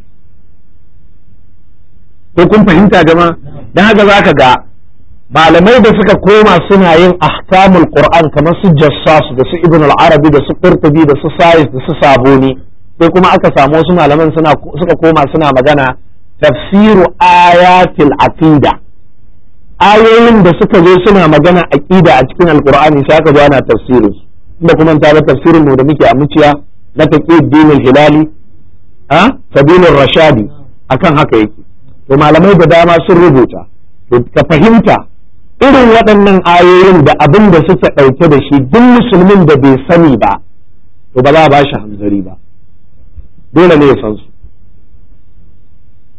ko kun fahimta jama'a? dan haka zaka ga malamai da suka koma suna yin ahkamul qur'an kamar su jassas da su ibn al-arabi da su qurtubi da su sa'is da su sabuni, sai kuma aka samu wasu malaman suka koma suna magana tafsiru ayatil aqida. ayoyin da suka zo suna magana aqida a cikin alqur'ani sai aka zo ana tafsirin su. inda kuma ta ga tafsirin mu da muke a muciya na taqiyuddin al-hilali sabilur rashadi akan haka yake. to malamai da dama sun rubuta, to ka fahimta irin waɗannan ayoyin da abin da suke ɗauke da shi, duk musulmin da bai sani ba to ba za a ba shi hanzari ba, dole ne ya san su.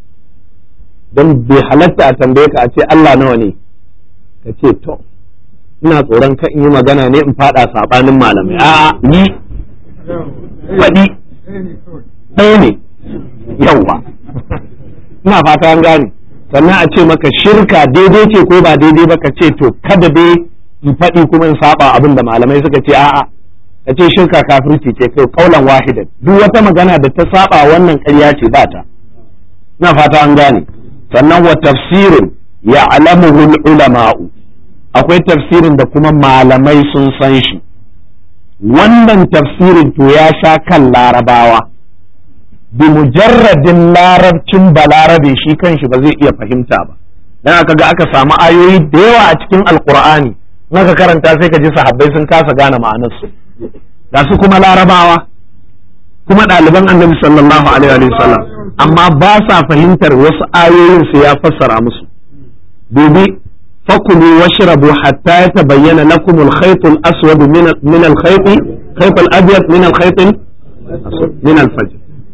don bai halatta a tambaye ka a ce Allah nawa ne, ka ce to ina tsoron kan in yi magana ne in fada sabanin malamai a'a ni faɗi ɗaya ne yawwa ina fata an gane sannan a ce maka shirka daidai ce ko ba daidai ba ka ce to kada dai in faɗi kuma in saba abin da malamai suka ce a'a ka ce shirka kafirci ce kai kaulan wahidan duk wata magana da ta saba wannan ƙarya ce ba ta ina fata an gane sannan wa tafsirin ya'lamuhu ulama'u akwai tafsirin da kuma malamai sun san shi wannan tafsirin to ya sha kan larabawa bi mujarradin larabcin balarabe shi kanshi ba zai iya fahimta ba dan aka ga aka samu ayoyi da yawa a cikin alqur'ani naka karanta sai ka ji sahabbai sun kasa gane ma'anar su da su kuma larabawa kuma ɗaliban annabi sallallahu alaihi wa sallam amma ba sa fahimtar wasu ayoyin su ya fassara musu dubi fakulu washrabu hatta yatabayyana lakum al-khayt al-aswad min al-khayt al-abyad min al-khayt min al-fajr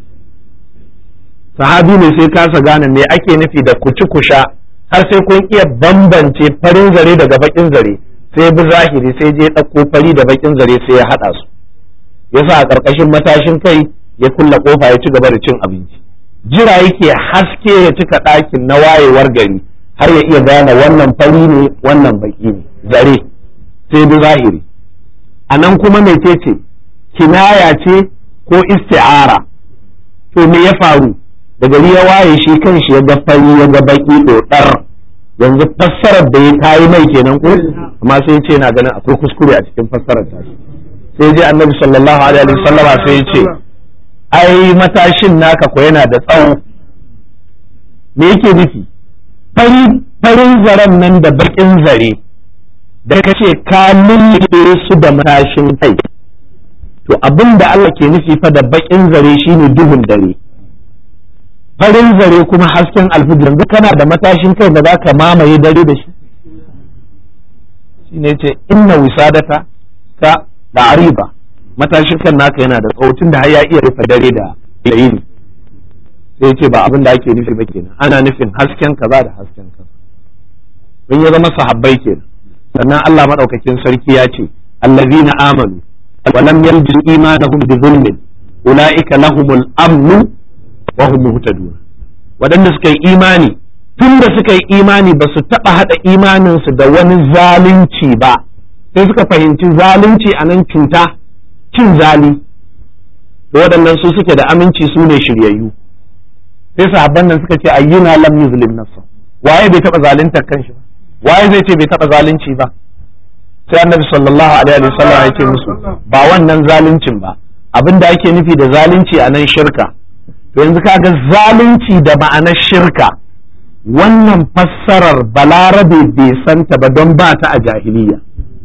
sahabi ne sai kasa gane me ake nufi da kuci kusha har sai kun iya bambance farin zare daga bakin zare sai bi zahiri sai je ɗauko fari da bakin zare sai ya haɗa su yasa a ƙarƙashin matashin kai ya kulla ƙofa ya ci gaba da cin abinci jira yake haske ya cika ɗakin na wayewar gari har ya iya gane wannan fari ne wannan baki ne zare sai bi zahiri a nan kuma mecece kinaya ce ko isti'ara to me ya faru da gari ya waye shi kanshi ya ga fari ya ga baki dodar yanzu fassarar da ya kayi mai kenan ko amma sai ya ce na ganin akwai kuskure a cikin fassarar ta sai je annabi sallallahu alaihi wasallama sai ya ce ai matashin naka ko yana da tsawo me yake nufi farin zaren nan da bakin zare da kace ka lullube su da matashin kai to abin da Allah ke nufi fa da bakin zare shine duhun dare farin zare kuma hasken alfijir yanzu kana da matashin kai da zaka mamaye dare da shi shine ce inna wisadata ka da ariba matashin kan naka yana da tsautin da har ya iya rufe dare da yini sai ce ba abin da ake nufi ba kenan ana nufin hasken kaza da hasken kaza don ya zama sahabbai kenan sannan Allah madaukakin sarki ya ce allazina amanu wa lam yalbisu imanahum bi dhulmin ulaika lahumul amnu wa hum muhtadun wadanda suka yi imani tun da suka yi imani ba su taba hada imanin su da wani zalunci ba sai suka fahimci zalunci anan cuta cin zali to waɗannan su suke da aminci su ne shiryayyu sai sahabban nan suka ce ayyuna lam yuzlim nafsa waye bai taba zalunta kanshi ba waye zai ce bai taba zalunci ba sai annabi sallallahu alaihi wasallam ya ce musu ba wannan zaluncin ba abinda ake nufi da zalunci a nan shirka to yanzu kaga zalunci da ma'anar shirka wannan fassarar balarabe bai santa ba don ba ta a jahiliya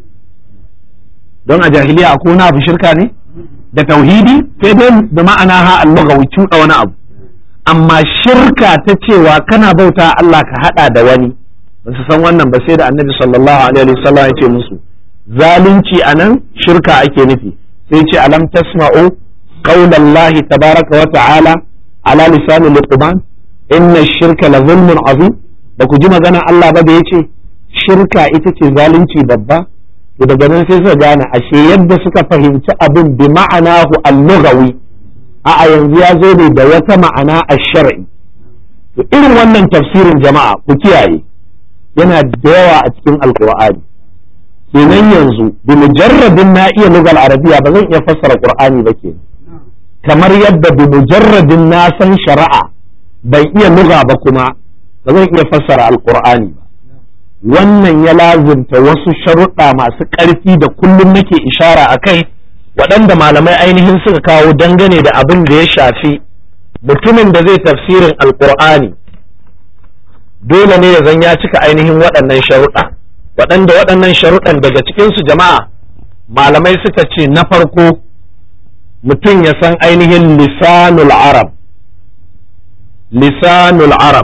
don a jahiliya akwai wani abu shirka ne da tauhidi sai dai da ma'ana ha al-lughawi cuɗa wani abu amma shirka ta cewa kana bauta Allah ka hada da wani ba su san wannan ba sai da annabi sallallahu alaihi wasallam ya ce musu zalunci anan shirka ake nufi sai ce alam tasma'u qaulallahi tabaraka wa ta'ala ala lisan luqman inna ash-shirka la zulmun azim da ku ji magana Allah ba da yace shirka ita ce zalunci babba to daga nan sai suka gane ashe yadda suka fahimci abin bi ma'anahu al-lughawi a yanzu ya zo ne da wata ma'ana a shar'i to irin wannan tafsirin jama'a ku kiyaye yana da yawa a cikin alqur'ani kenan yanzu bi mujarradin na iya lugal arabiya ba zan iya fassara qur'ani ba kenan kamar yadda bi mujarradin na san shari'a ban iya lugha ba kuma ba zan iya fassara alqur'ani ba wannan ya lazimta wasu sharuɗa masu ƙarfi da kullum nake ishara akai waɗanda malamai ainihin suka kawo dangane da abin da ya shafi mutumin da zai tafsirin alkur'ani dole ne ya zan ya cika ainihin waɗannan sharuɗa waɗannan sharuɗan daga cikinsu jama'a malamai suka ce na farko mutum ya san ainihin lisanul arab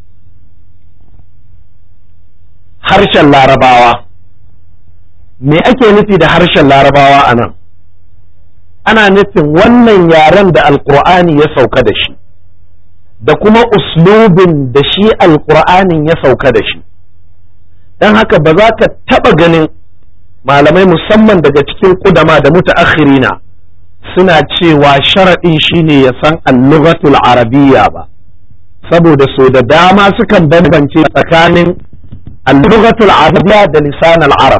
harshen larabawa me ake nufi da harshen larabawa a nan ana nufin wannan yaren da alkur'ani ya sauka da shi da kuma uslubin da shi alkur'anin ya sauka da shi don haka ba za ka taɓa ganin malamai musamman daga cikin kudama da mutaakhirina suna cewa sharaɗin shine ya san al-lughatul arabiyya ba, saboda so da dama sukan bambance tsakanin al-lughatul arabiyya da lisan al-arab.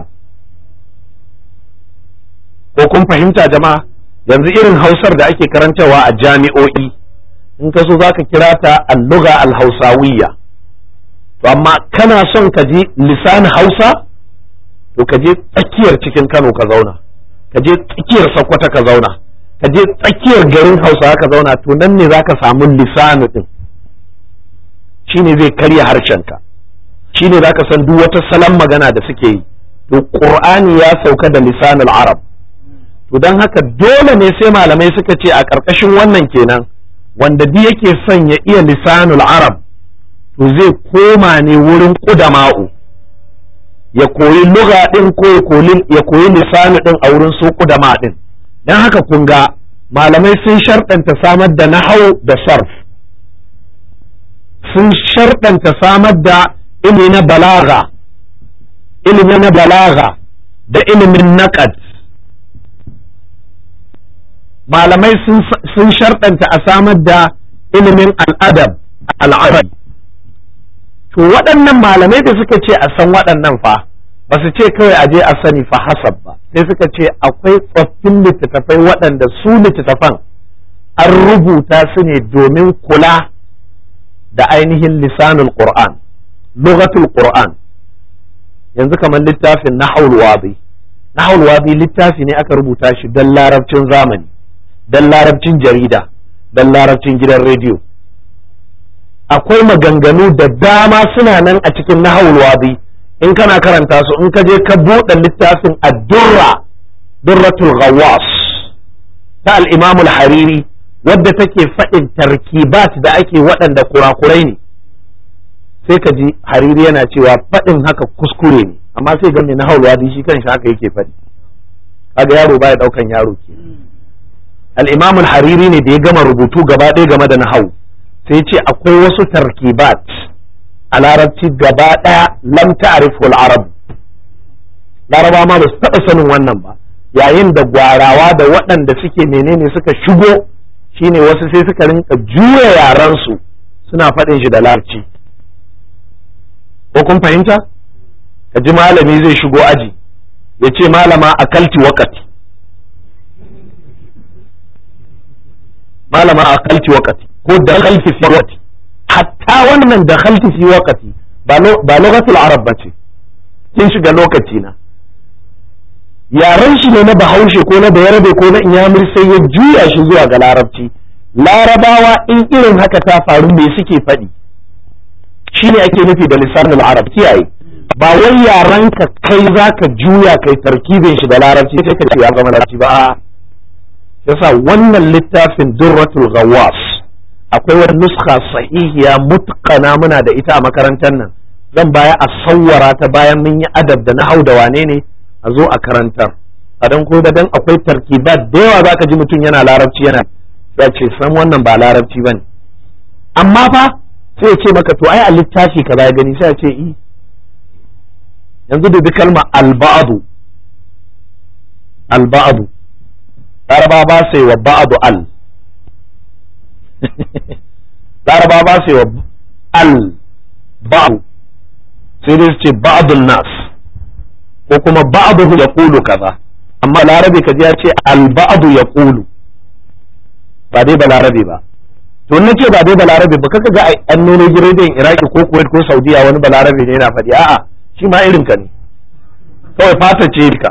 Ko kun fahimta jama'a? Yanzu irin Hausar da ake karantawa a jami'o'i in ka so zaka kira ta al-lugha al-hausawiyya, to amma kana son ka ji lisan Hausa to ka je tsakiyar cikin Kano ka zauna, ka je tsakiyar Sokoto ka zauna, ka je tsakiyar garin Hausa ka zauna, to nan ne zaka samu lisanu din, shine zai karya harshenka, shine zaka san duk wata salon magana da suke yi. To Qur'ani ya sauka da lisanul arab, to don haka dole ne sai malamai suka ce a ƙarƙashin wannan kenan wanda duk yake son ya iya lisanul arab to zai koma ne wurin ƙudama'u ya koyi lugha din ko ya koyi lisanu din a wurin su ƙudama din. Don haka kun ga malamai sun sharɗanta samar da nahau da sarf, sun sharɗanta samar da ilimi na balaga da ilimin naqad. Malamai sun sharɗanta a samar da ilimin al'adab al'arabi. To waɗannan malamai da suka ce a san waɗannan fa ba su ce kawai a je a sani fa hasab ba, sai suka ce akwai tsoffin littattafai waɗanda su littattafan an rubuta su ne domin kula da ainihin lisanul Qur'an, lughatul Qur'an. Yanzu kamar littafin Nahwul Wadi littafi ne aka rubuta shi don larabcin zamani, don larabcin jarida, don larabcin gidan rediyo. Akwai maganganu da dama suna nan a cikin Nahwul Wadi, in kana karanta su in ka je ka buɗe littafin Durratul Ghawwas ta al-Imam al-Hariri wadda take faɗin tarkibat da ake waɗanda kurakurai ne, sai ka ji Hariri yana cewa faɗin haka kuskure ne, amma sai ga mai Nahwul Wadi shi kanshi haka yake faɗi. Kaga yaro baya ɗaukan yaro ke. Al-Imam al-Hariri ne da ya gama rubutu gaba ɗaya game da nahwu sai ce akwai wasu tarkibat a larabci gaba ɗaya lam ta'rifu al-arab, laraba ma ba su taɓa sanin wannan ba, yayin da gwarawa da waɗanda suke menene suka shigo shine wasu sai suka rinka juya yaran su suna faɗin shi da larabci. Ko kun fahimta? Ka ji malami zai shigo aji ya ce malama akalti wakati, malama akalti wakati ko dakhalti fi waqti. Hatta wannan dakhalti fi waqti ba lughatul arab bace, kin shiga lokaci na. Yaran shi ne na Bahaushe ko na Bayarabe ko na Inyamur sai ya juya shi zuwa ga Larabci. Larabawa in irin haka ta faru me suke faɗi shine ake nufi da lisanul arab. Kiyaye, ba wai yaran ka kai zaka juya kai tarkibin shi da Larabci sai ka ce ya zama Larabci ba. Yasa wannan littafin Durratul Ghawwas akwai wani nuskha sahihiya mutqana muna da ita a makarantar nan, zan baya a sawwara ta bayan mun yi adab da nahau da wane ne a zo a karantar. A dan ko da dan akwai tarkibat da yawa zaka ji mutum yana larabci yana ya ce san wannan ba larabci bane, amma fa sai ya ce maka to ai a littafi kaza ya gani, sai ya ce yanzu da kalma al-ba'du laraba ba sai wa ba'du al laraba ba sai wa al ba'du sai dai su ce ba'dun nas ko kuma ba'duhu yaqulu kaza, amma larabi kaji ya ce al ba'du yaqulu, ba dai balarabe ba. To na ce ba dai balarabe ba, kaka ga an nuno giredin Iraki ko Kuwait ko Saudiya wani balarabe ne yana faɗi, a'a shi ma irin ka ne, kawai fata ce ka.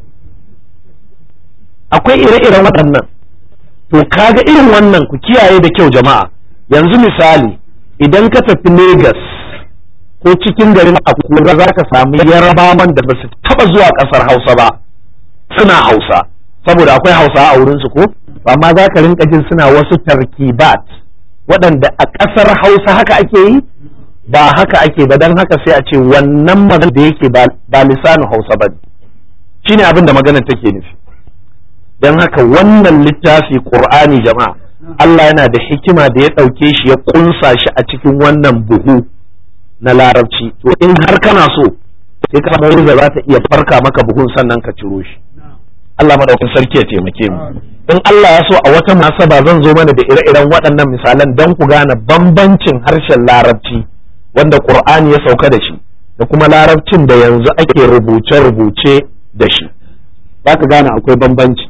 Akwai ire-iren waɗannan. To kaga irin wannan ku kiyaye da kyau jama'a. Yanzu misali idan ka tafi Lagos ko cikin garin Akura za ka samu Yarabawan da ba su taɓa zuwa ƙasar Hausa ba suna Hausa, saboda akwai Hausa a wurinsu ko, amma za ka rinka jin suna wasu tarkibat waɗanda a ƙasar Hausa haka ake yi ba haka ake ba, don haka sai a ce wannan magana da yake ba lisanin Hausa ba, shine abin da maganar take nufi. Don haka wannan littafi Qur'ani jama'a Allah yana da hikima da ya ɗauke shi ya ƙunsa shi a cikin wannan buhu na larabci. To in har kana so sai ka samu wurin da za ta iya farka maka buhun sannan ka ciro shi. Allah madaukakin sarki ya taimake mu. In Allah ya so a wata munasaba zan zo mana da ire-iren waɗannan misalan don ku gane bambancin harshen larabci wanda Qur'ani ya sauka da shi da kuma larabcin da yanzu ake rubuce-rubuce da shi. Za ka gane akwai bambanci.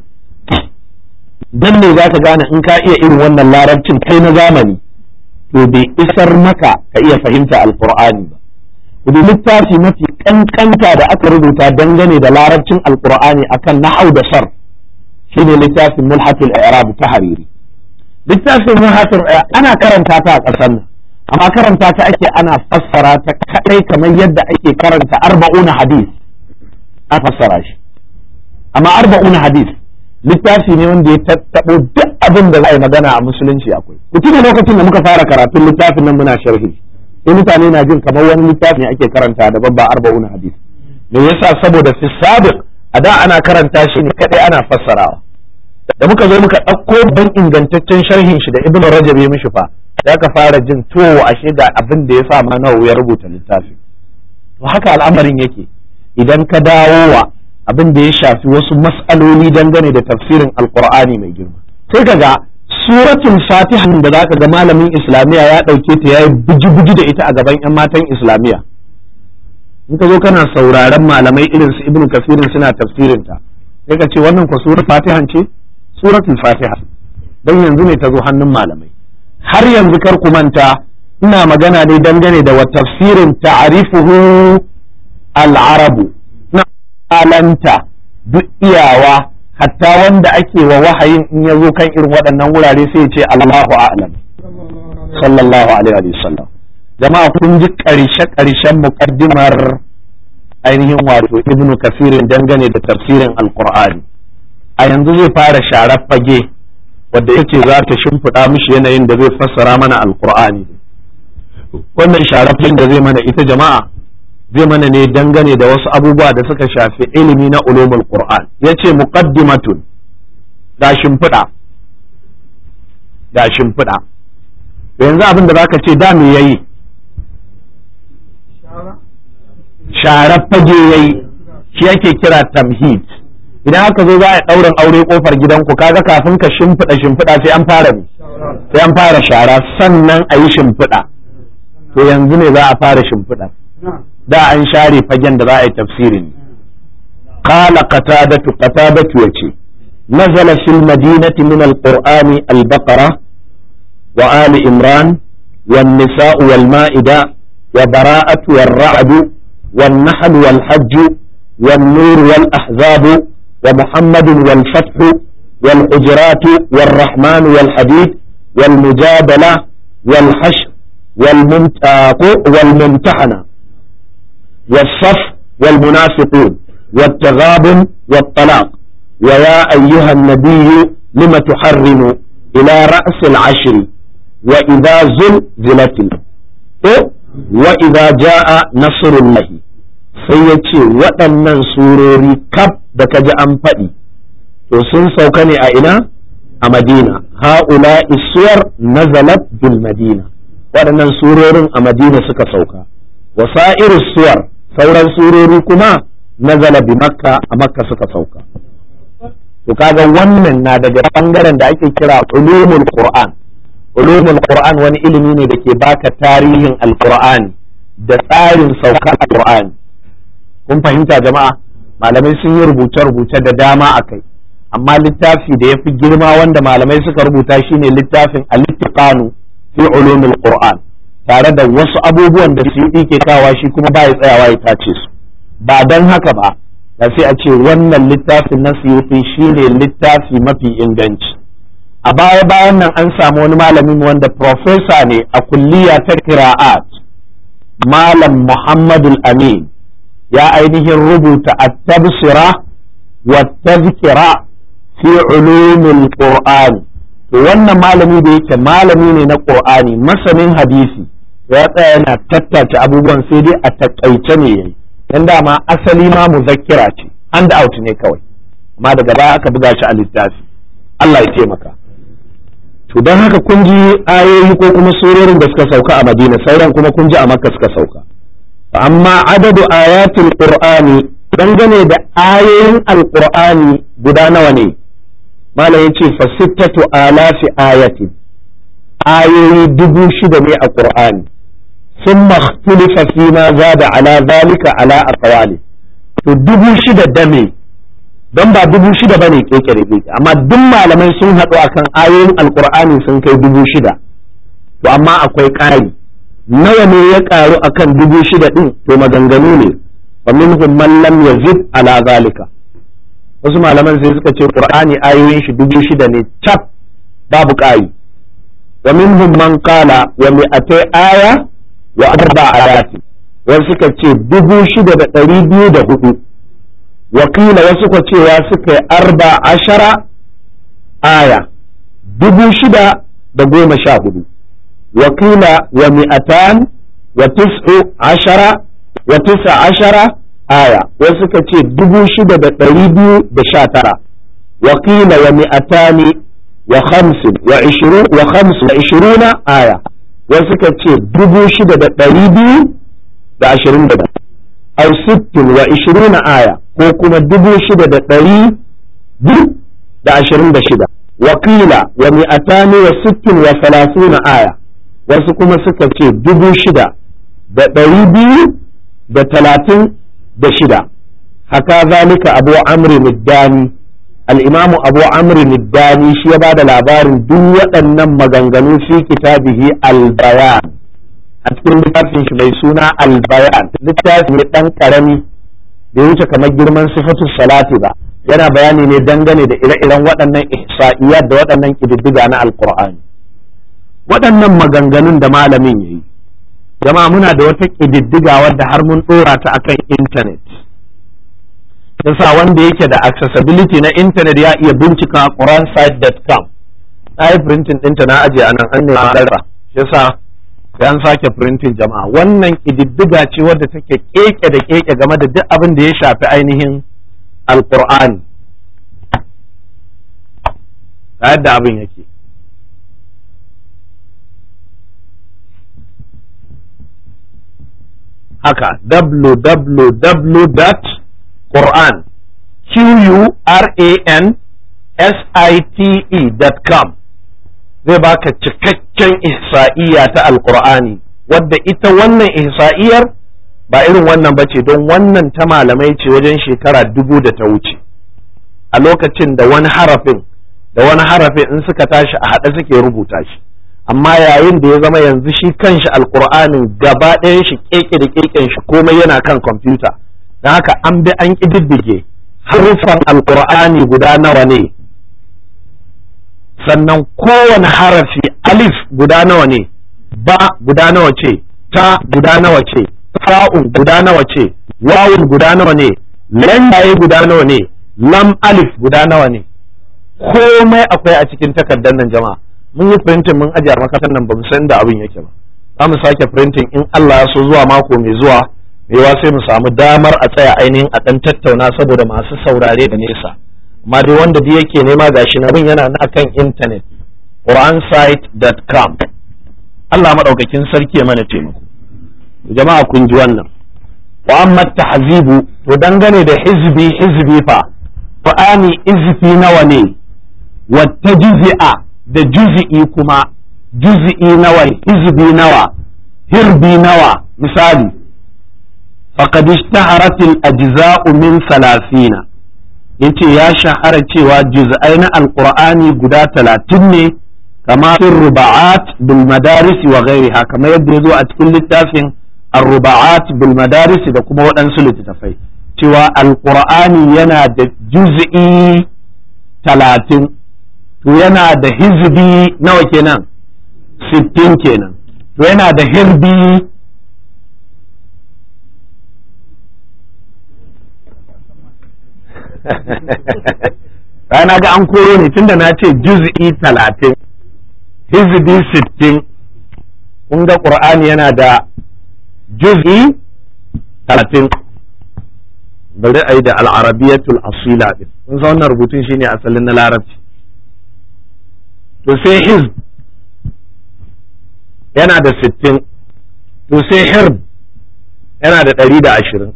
Dan ne za ka gane in ka iya irin wannan larabcin kai na zamani to bai isar maka ka iya fahimta alqur'ani ba. Kudu littafi mafi kankanta da aka rubuta dangane da larabcin alqur'ani akan nahau da sarf shine littafin mulhatul i'rab ta hariri. Littafin mulhatul ana karanta ta a ƙasar nan amma karanta ta ake ana fassara ta kadai kamar yadda ake karanta 40 hadis a fassara shi. Amma 40 hadis littafi ne wanda ya tattabo duk abin da za a yi magana a musulunci akwai. Mutum lokacin da muka fara karatun littafin nan muna sharhi sai mutane na jin kamar wani littafi ne ake karanta da babba 40 hadis. Me yasa? Saboda fi sabiq a da ana karanta shi ne kadai ana fassarawa. Da muka zo muka ɗauko ban ingantaccen sharhin shi da Ibn Rajab ya mishi fa ya ka fara jin to ashe ga abin da ya sa ma Nawawi ya rubuta littafi. To haka al'amarin yake idan ka dawo wa abin da ya shafi wasu mas'aloli dangane da tafsirin alqur'ani mai girma sai kaga suratul fatiha da zaka ga malamin islamiya ya dauke ta yayi buji-buji da ita a gaban yan matan islamiya. In ka zo kana sauraron malamai irin su ibnu kasirin suna tafsirin ta sai ka ce wannan ko suratul fatiha ce? Suratul fatiha dan yanzu ne ta zo hannun malamai. Har yanzu kar ku manta ina magana ne dangane da wa tafsirin ta'rifuhu al-arabu alanta duk iyawa hatta wanda ake wa wahayin in ya zo kan irin waɗannan wurare sai ya ce Allahu a'lam sallallahu alaihi wa sallam. Jama'a kun ji ƙarshen muqaddimar ainihin wato Ibn Kathir dangane da tafsirin Al-Qur'ani. A yanzu zai fara sharar fage wadda yake za ta shimfiɗa mishi yanayin da zai fassara mana Al-Qur'ani. Wannan sharar fagen da zai mana ita jama'a zai mana ne dangane da wasu abubuwa da suka shafi ilimi na ulumul Qur'an. Yace muqaddimatun da shimfiɗa. Yanzu abin da zaka ce da me yayi? Sharar fage yayi. Shi yake kira tamhid. Idan aka zo za a ɗaurin aure kofar gidanku kaga kafin ka shimfiɗa sai an fara shara sannan a yi shimfiɗa. To yanzu ne za a fara shimfiɗa. Da an share fagen da za a yi tafsirin. Qala qatadatu yace nazala fil madinati min al-qur'ani al-baqara wa ali imran wan nisa wal ma'ida wa bara'atu war ra'd wan nahl wal hajj wan nur wal ahzab wa muhammad wal fath wal hujurat wal rahman wal hadid wal mujadala wal hashr wal mumtahana والصف والمنافقون والتغابن والطلاق ويا أيها النبي لم تحرم إلى رأس العشر وإذا زلزلت وإذا جاء نصر الله سيأتي waɗannan surori kaf da kaji an faɗi to sun sauka ne a ina? A Madina. Ha'ula isuwar nazalat bil Madina. Waɗannan surorin a Madina suka sauka. Wasa'iru suwar sauran surori kuma nazala bi Makka a Makka suka sauka. To kaga wannan na daga bangaren da ake kira ulumul Qur'an. Ulumul Qur'an wani ilimi ne da ke baka tarihin Al-Qur'ani da tsarin sauka Al-Qur'ani. Kun fahimta jama'a? Malamai sun yi rubuce-rubuce da dama akai. Amma littafi da ya fi girma wanda malamai suka rubuta shine littafin Al-Ittiqanu fi ulumul Qur'an. Tare da wasu abubuwan da su ke kawa shi kuma ba ya tsayawa ya tace su. Ba don haka ba, da sai a ce wannan littafin na Suyuti shine littafi mafi inganci. A baya-bayan nan an samu wani malamin wanda profesa ne a kulliya ta qira'at, Malam Muhammadul Amin, ya ainihin rubuta at-tabsira wa tadhkira fi ulumil Qur'an. To wannan malami da yake malami ne na Qur'ani, masanin hadisi, ya tsaya yana tattace abubuwan sai dai a takaice ne yayi. Dan dama asali ma muzakkira ce, hand out ne kawai. Amma daga baya aka buga shi a littafi. Allah ya taimaka. To don haka kun ji ayoyi ko kuma surorin da suka sauka a Madina, sauran kuma kun ji a Makka suka sauka. amma adadu ayatul qur'ani dangane da ayoyin alqur'ani guda nawa ne malam yace fa 6000 ayatin ayoyi 6000 ne a qur'ani thumma ikhtalafa fi ma zada ala zalika ala aqwali to 6000 da me don ba 6000 bane kekere keke amma duk malamai sun haɗu akan ayoyin alqur'ani sun kai 6000 to amma akwai ƙari nawa ne ya ƙaru akan 6000 din to maganganu ne wa minhum man lam yazid ala zalika wasu malaman sai suka ce qur'ani ayoyin shi 6000 ne cap babu ƙari wa minhum man qala wa mi'atay aya wa arba ayati wasu suka ce 6204 wakila wasu ko cewa suka yi 14 aya 6014 wakila wa mi'atan wa 19 aya wasu suka ce 6219 wakila wa mi'atani wa 25 aya wasu suka ce 6220 aw 26 aya ko kuma 6226 wakila wa mi'atani wa 36 aya wasu kuma suka ce 6236 haka zalika abu amri middani al-imam abu amri middani shi ya bada labarin duk waɗannan maganganu fi kitabihi al-bayan a cikin littafin shi mai suna al-bayan littafi ne dan karami da ya wuce kamar girman sifatu salati ba yana bayani ne dangane da ire-iren waɗannan ihsa'iyat da waɗannan kididdiga na alqur'ani waɗannan maganganun da malamin yayi jama'a muna da wata kididdiga wadda har mun dora ta akan internet yasa wanda yake da accessibility na internet ya iya bincika quransite.com na yi printing ɗinta na ajiye anan an nema ɗara yasa sai an sake printing jama'a wannan kididdiga ce wadda take keke da keke game da duk abin da ya shafi ainihin alqur'ani ta yadda abin yake haka quransite.com zai baka cikakken ihsa'iyya ta alqur'ani wadda ita wannan ihsa'iyar ba irin wannan bace don wannan ta malamai ce wajen shekara 1000 da ta wuce a lokacin da wani harafin in suka tashi a haɗe suke rubuta shi amma yayin da ya zama yanzu shi kanshi alqur'anin gaba ɗayan shi keke da keken shi komai yana kan kwamfuta don haka an bi an ƙididdige harufan alqur'ani guda nawa ne sannan kowane harafi alif guda nawa ne ba guda nawa ce ta guda nawa ce fa'un guda nawa ce wawun guda nawa ne lanyaye guda nawa ne lam alif guda nawa ne komai akwai a cikin takardar nan jama'a mun yi printing mun ajiye makarantar nan ba mu san da abin yake ba za mu sake printing in Allah ya so zuwa mako mai zuwa mewa sai mu samu damar a tsaya ainihin a dan tattauna saboda masu saurare da nesa amma dai wanda dai yake nema gashi na bin yana na kan internet quransite.com Allah madaukakin sarki ya mana taimako jama'a kun ji wannan wa amma tahzibu to dangane da hizbi fa qur'ani izfi nawa ne wa tajzi'a da juz'i kuma juz'i nawa hizbi nawa hirbi nawa misali faqad ishtaharat al-ajza'u min 30 yace ya shahara cewa juz'ai na alqur'ani guda 30 ne kama fi ruba'at bil madaris wa ghairiha kamar yadda yazo a cikin littafin ar-ruba'at bil madaris da kuma waɗansu littattafai cewa alqur'ani yana da juz'i 30 to yana da hizbi nawa kenan 60 kenan to yana da hirbi na ga an koro ne tunda na ce juz'i 30 hizbi 60 kun ga qur'ani yana da juz'i 30 bari a yi da al'arabiyatul asila din kun san wannan rubutun shine asalin na larabci to sai hizb yana da 60 to sai hirb yana da 120.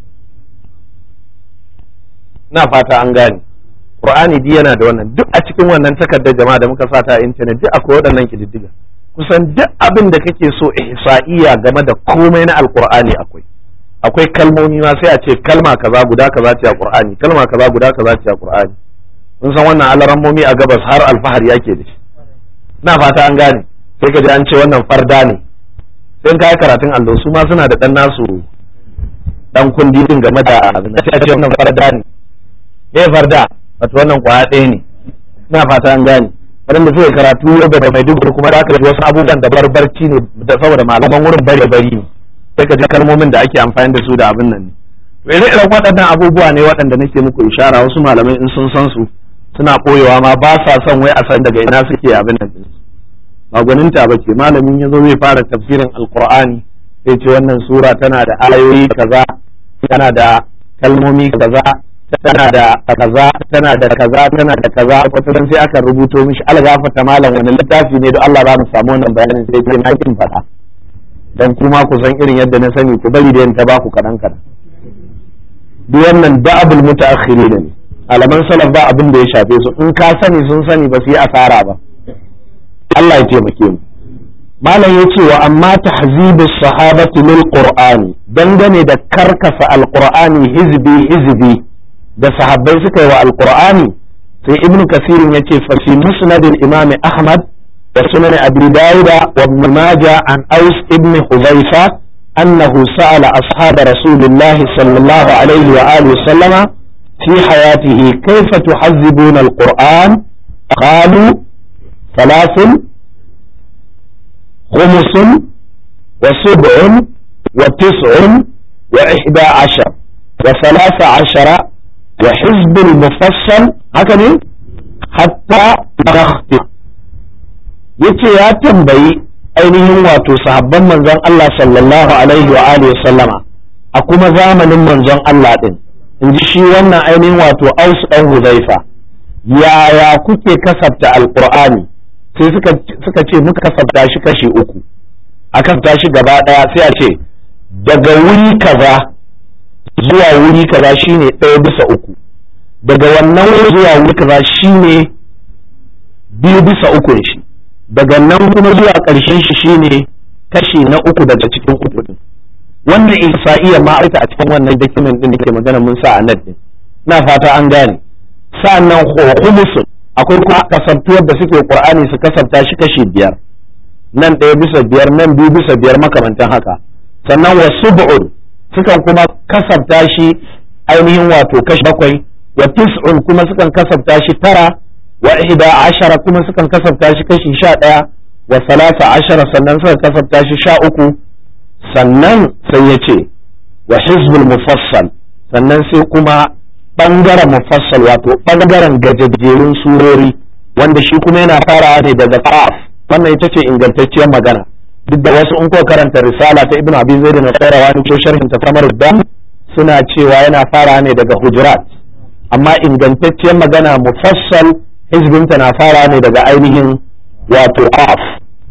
na fata an gane. Qur'ani di yana da wannan, duk a cikin wannan takardar jama'a da muka sata a intanet duk akwai waɗannan kididdiga. Kusan duk abin da kake so ihsa'iya game da komai na alqur'ani akwai kalmomi ma sai a ce kalma kaza guda kaza ce a Qur'ani, kalma kaza guda kaza ce a Qur'ani. Mun san wannan alarammomi a gabas har alfahar yake da shi. Na fata an gane. Sai ka ji an ce wannan farda ne. Sai ka yi karatun allo su ma suna da dan nasu dan kundi din game da abin da sai a ce wannan farda ne. Me farda? Wato wannan kwaya ɗaya ne. Na fata an gane. Waɗanda suka karatu da mai duk kuma da aka ji wasu abubuwan da barbarci ne saboda malaman wurin bari ne. Sai ka ji kalmomin da ake amfani da su da abin nan ne. To irin waɗannan abubuwa ne waɗanda nake muku ishara, wasu malamai in sun san su suna ɓoyewa ma ba sa son wai a san daga ina suke abin nan din. Ba gwaninta ba ce, malamin ya zo zai fara tafsirin alkur'ani sai ce wannan sura tana da ayoyi kaza, tana da kalmomi kaza, tana da kaza, tana da kaza, tana da kaza. Wata sai aka rubuto mishi algafata malam wani littafi ne don Allah za mu samu wannan bayanin, sai ce na kin faɗa dan kuma ku san irin yadda na sani, ku bari da yin ta ba ku kaɗan kaɗan. Duk wannan da'abul mutaakhirin ne. Alaman salaf ba abin da ya shafe su, in ka sani sun sani ba su yi asara ba. Allah ya taimake mu. Malam ya ce wa amma tahzibus sahabati lil qur'ani, dangane da karkasa alqur'ani hizbi da sahabbai suka yi wa alqur'ani, sai ibnu kasir ya ce fa fi musnad al-imam ahmad wa sunan abi dawud wa ibn majah an aus ibn hudhayfa annahu sa'ala ashab rasulillah sallallahu alaihi wa alihi wa sallama في حياته كيف تحذبون القرآن؟ قالوا 3 5 و7 و9 و11 و13 وحزب المفصل هكذا حتى نختم. yace ya tambayi ainihin wato sahabban manzon Allah sallallahu alaihi wa alihi sallama a kuma zamanin manzon Allah din, in ji shi wannan ainihin wato Aus dan Hudhaifa, yaya kuke kasafta alqur'ani? Sai suka ce muka kasafta shi kashi 3, a kasafta shi gaba daya sai a ce daga wuri kaza zuwa wuri kaza shine 1/3, daga wannan wuri zuwa wuri kaza shine 2/3 shi, daga nan kuma zuwa ƙarshen shi shine kashi na 3 daga cikin 3 din. Wannan ihsa'iyya ma aika a cikin wannan document din da ke magana mun sa a nan din. Na fata an gane. Sa'annan khumusun akwai kuma kasabtuwar da suke Qur'ani su kasabta shi kashi 5. Nan 1/5, nan 2/5 makamantan haka. Sannan wasub'un sukan kuma kasabta shi ainihin wato kashi 7, wa tis'un kuma sukan kasabta shi 9, wa 11 kuma sukan kasabta shi kashi 11, wa 13 sannan suka kasabta shi 13. Sannan sai ya ce wa hizbul mufassal, sannan sai kuma ɓangaren mufassal wato ɓangaren gajejjerun surori wanda shi kuma yana farawa ne daga qaf. Wannan ita ce ingantacciyar magana, duk da wasu in ko karanta risala ta ibnu abi zaid al-qayrawani ko sharhin ta kamar da suna cewa yana farawa ne daga hujurat, amma ingantacciyar magana mufassal hizbinta na farawa ne daga ainihin wato qaf.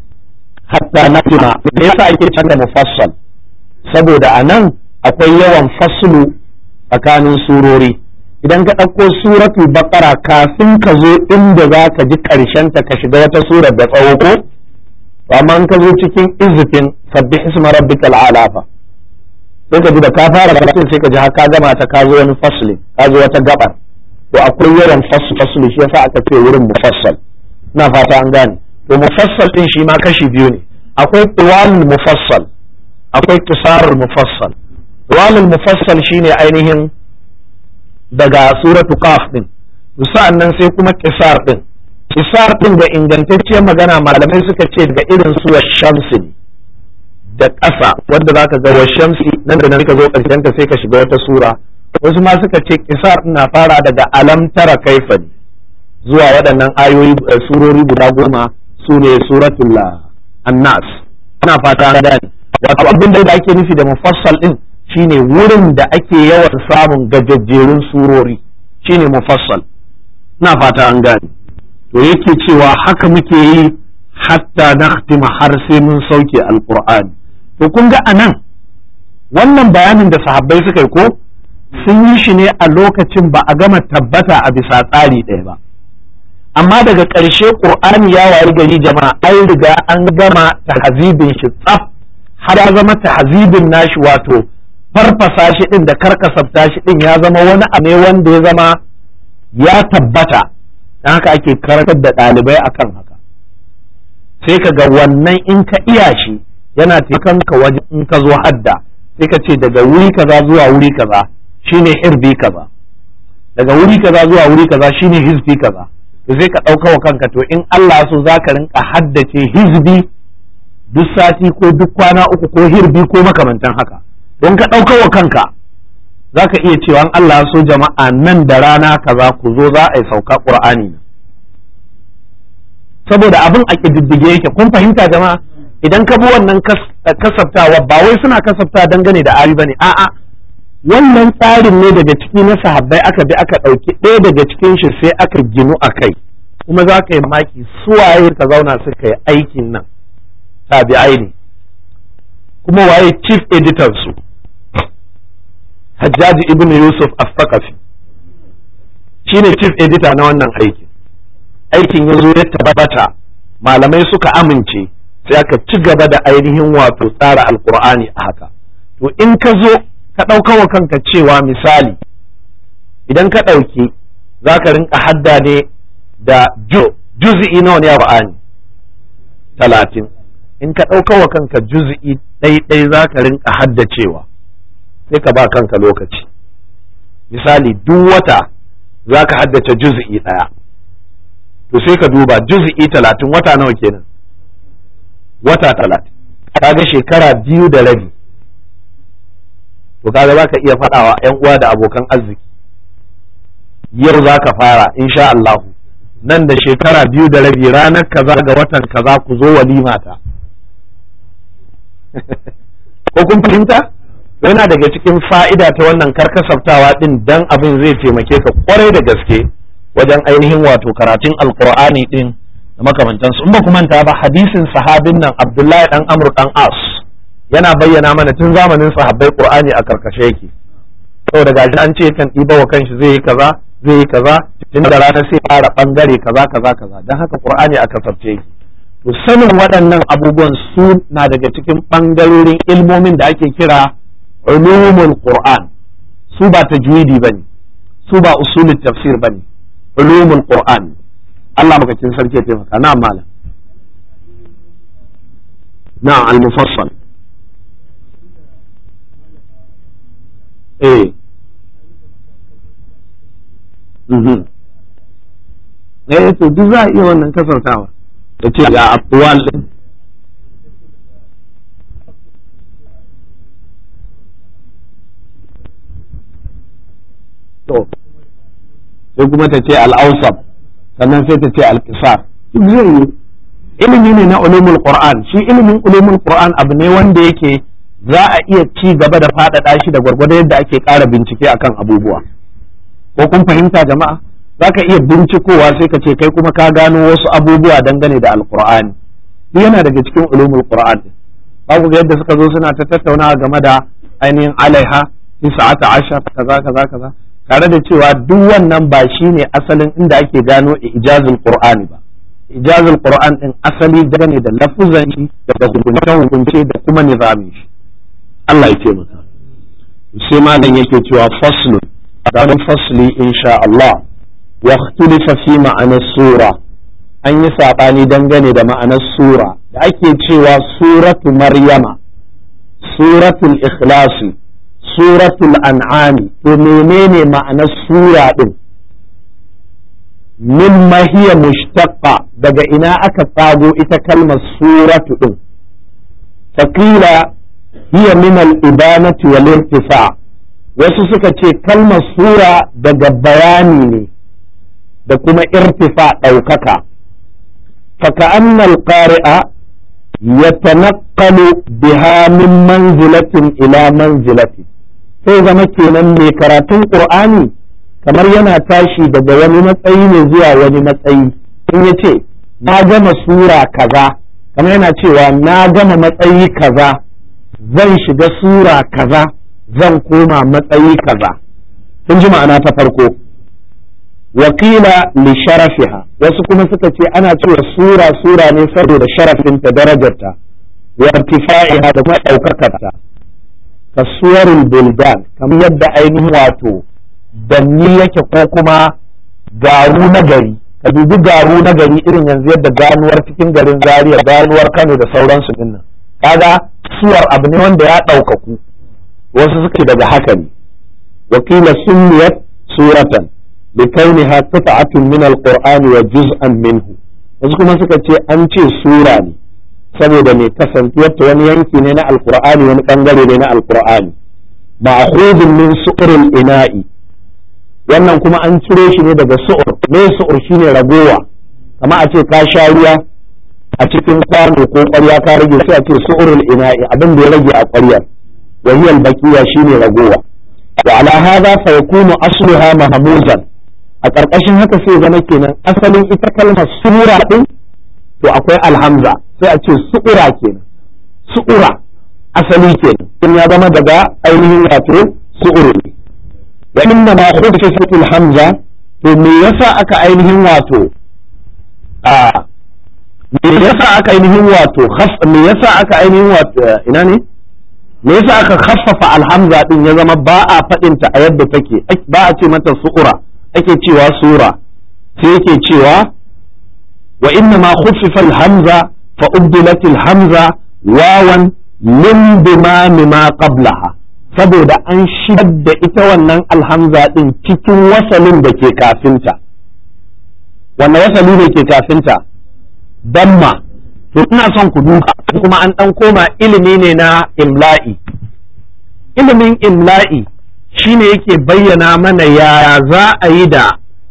Hatta naqima, me yasa ake canza mufassal? Saboda anan akwai yawan faslu tsakanin surori. Idan ka ɗauko suratul baqara kafin ka zo inda za ka ji ƙarshen ta ka shiga wata surar da tsawo ko, amma in ka zo cikin izifin sabbih isma rabbikal a'la fa sai ka ji da ka fara karatun sai ka ji har ka gama ta ka zo wani fasli, ka zo wata gabar. To akwai yawan faslu shi yasa aka ce wurin mufassal. Ina fata an gane. To mufassal din shi ma kashi 2 ne, akwai tuwalul mufassal, akwai qisarul mufassal. Tuwalul mufassal shine ainihin daga suratu qaf din, sa'annan sai kuma qisar din. Qisar din da ingantacciyar magana malamai suka ce daga irin su shamsi da ƙasa wanda zaka ga shamsi nan da nan ka zo ƙarshen ta sai ka shiga wata sura. Wasu ma suka ce qisar na fara daga alam tara kaifa zuwa waɗannan ayoyi surori guda 10 su ne suratul annas. Ana fata an gane. Wato abin da ake nufi da mufassal din shine wurin da ake yawan samun gajejjerun surori shine mufassal. Ina fata an gane. To yake cewa haka muke yi hatta nakhtima har sai mun sauke alqur'ani. To kun ga anan wannan bayanin da sahabbai suka yi ko sun yi shi ne a lokacin ba a gama tabbata a bisa tsari ɗaya ba, amma daga ƙarshe ƙur'ani ya wayi gari jama'a an riga an gama tahzibin shi tsaf har ya zama tahzibin nashi, wato farfasa shi ɗin da karkasafta shi ɗin ya zama wani abu ne wanda ya zama ya tabbata, don haka ake karantar da ɗalibai akan haka. Sai ka ga wannan in ka iya shi yana taimakon ka wajen in ka zo hadda, sai ka ce daga wuri kaza zuwa wuri kaza shine hirbi kaza, daga wuri kaza zuwa wuri kaza shine hizbi kaza. To sai ka ɗauka wa kanka, to in Allah so za ka rinka haddace hizbi duk sati ko duk kwana uku ko hirbi ko makamantan haka. Don ka ɗauka wa kanka za ka iya cewa in Allah so jama'a nan da rana kaza ku zo za a yi sauka Qur'ani, saboda abin a ƙididdige yake. Kun fahimta jama'a? Idan ka bi wannan kasaftawa ba wai suna kasafta dangane da ayi bane, a'a wannan tsarin ne daga ciki na sahabbai aka bi aka ɗauki ɗaya daga cikin shi sai aka ginu a kai, kuma za ka yi maki suwaye ka zauna suka yi aikin nan tabi'ai ne, kuma waye chief editor su Hajjaji ibn Yusuf As-Saqafi shine chief editor na wannan aikin ya zo ya tabbata, malamai suka amince, sai aka ci gaba da ainihin wato tsara alkur'ani a haka. To in ka zo ka ɗauka wa kanka cewa misali idan ka ɗauki za ka rinka hadda ne da juz'i nawa ne a Qur'ani 30, in ka ɗauka wa kanka juz'i ɗaiɗai za ka rinka haddacewa, sai ka ba kanka lokaci. Misali duk wata za ka haddace juz'i ɗaya, to sai ka duba juz'i 30 wata nawa kenan? Wata 30, kaga shekara 2 da rabi. To kaga za ka iya faɗawa 'yan uwa da abokan arziki, yau za ka fara insha Allah, nan da shekara 2 da rabi ranar kaza ga watan kaza ku zo walima ta. Ko kun fahimta? Yana daga cikin fa'ida ta wannan karkasaftawa din, dan abin zai taimake ka kwarai da gaske wajen ainihin wato karatun alkur'ani din da makamantansu. In ba ku manta ba, hadisin sahabin nan Abdullahi dan Amr dan As yana bayyana mana tun zamanin sahabbai Qur'ani a karkashe yake, saboda gashi an ce kan ɗiba wa kanshi zai yi kaza zai yi kaza, tun da rana sai fara bangare kaza kaza kaza, dan haka Qur'ani a kasafce yake. To sanin waɗannan abubuwan su na daga cikin bangarorin ilmomin da ake kira ulumul Qur'an, su ba tajwidi bane, su ba usulut tafsir bane, ulumul Qur'an. Allah makakin sarki ya taimaka. Na malam, na al-mufassal. To duk za a iya wannan kasartawa da ce ga aqwal din. To sai kuma ta ce al-awsat, sannan sai ta ce al-qisar. Zai yi ilimi ne na ulumul Qur'an. Shi ilimin ulumul Qur'an abu ne wanda yake za a iya ci gaba da faɗaɗa shi da gwargwado yadda ake ƙara bincike akan abubuwa. Ko kun fahimta jama'a? Za ka iya bincikowa sai ka ce kai kuma ka gano wasu abubuwa dangane da alkur'ani. Duk yana daga cikin ulumul Qur'an. Ba ku ga yadda suka zo suna ta tattaunawa game da ainihin alaiha 19 kaza kaza kaza, tare da cewa duk wannan ba shine asalin inda ake gano ijazul Qur'ani ba. Ijazul Qur'an din asali dangane da lafuzan shi da hukunce da kuma nizamin shi. Allah ya taimaka. Sai malam yake cewa faslun, dan fasli insha Allah, wa ikhtilafa fi ma'anar sura, an yi sabani dangane da ma'anar sura da ake cewa suratu Maryama, suratul Ikhlasi, suratul An'ami. To menene ma'anar sura din? Mimma hiya mushtaqqa, daga ina aka tsago ita kalmar suratu din? Faqila hiya min al-ibanati wal irtifa. Wasu suka ce kalmar sura daga bayani ne da kuma irtifa ɗaukaka. فكأن القارئ يتنقل بها من منزلة إلى منزلة. sai zama kenan mai karatun Qur'ani kamar yana tashi daga wani matsayi ne zuwa wani matsayi. In ya ce na gama sura kaza, kamar yana cewa na gama matsayi kaza, zan shiga sura kaza zan koma matsayi kaza. kun ji ma'ana ta farko. wakila li sharafiha, wasu kuma suka ce ana cewa sura ne saboda sharafinta, darajarta, wa irtifa'iha da kuma ɗaukakarta, ka suwarul buldan, kamar yadda ainihin wato danni yake ko kuma garu na gari. ka dubi garu na gari irin yanzu yadda ganuwar cikin garin Zaria, ganuwar Kano da sauransu dinnan, kaga suwar abu ne wanda ya ɗaukaku. wasu suke daga haka ne. wakila sunniyat suratan لكونها قطعة من القرآن وجزءا منه. wasu kuma suka ce an ce sura ne saboda mai kasantuwar ta wani yanki ne na alqur'ani, wani bangare ne na alqur'ani. ma'khudun min su'ril ina'i, wannan kuma an ciro shi ne daga su'ur. me su'ur? shine ragowa. kama a ce ka sha ruwa a cikin kwano ko ƙwarya ka rage, sai a ce su'rul ina'i, abin da ya rage a ƙwaryar. wa hiya al-baqiya, shine ragowa. wa ala hadha fa yakunu asluha mahmuzan. a ƙarƙashin haka sai zama kenan asalin ita kalmar sura ɗin to akwai alhamza, sai a ce su'ura kenan. su'ura asali kenan, in ya zama daga ainihin wato su'uru ne. wa inna ma khufifat alhamza, to me yasa aka ainihin wato me yasa aka ainihin wato me yasa aka ainihin wato ina ne me yasa aka khaffafa alhamza din ya zama ba a faɗinta a yadda take, ba a ce mata su'ura, ake cewa sura. sai yake cewa wa inna ma khuffifa al-hamza fa ubdilat al-hamza wawan min dimami ma qablaha, saboda an shigar da ita wannan alhamza din cikin wasalin da ke kafinta. wannan wasali ne ke kafinta? damma. to ina son ku duba kuma an dan koma ilimi ne na imla'i. ilimin imla'i shine yake bayyana mana yaya za a yi da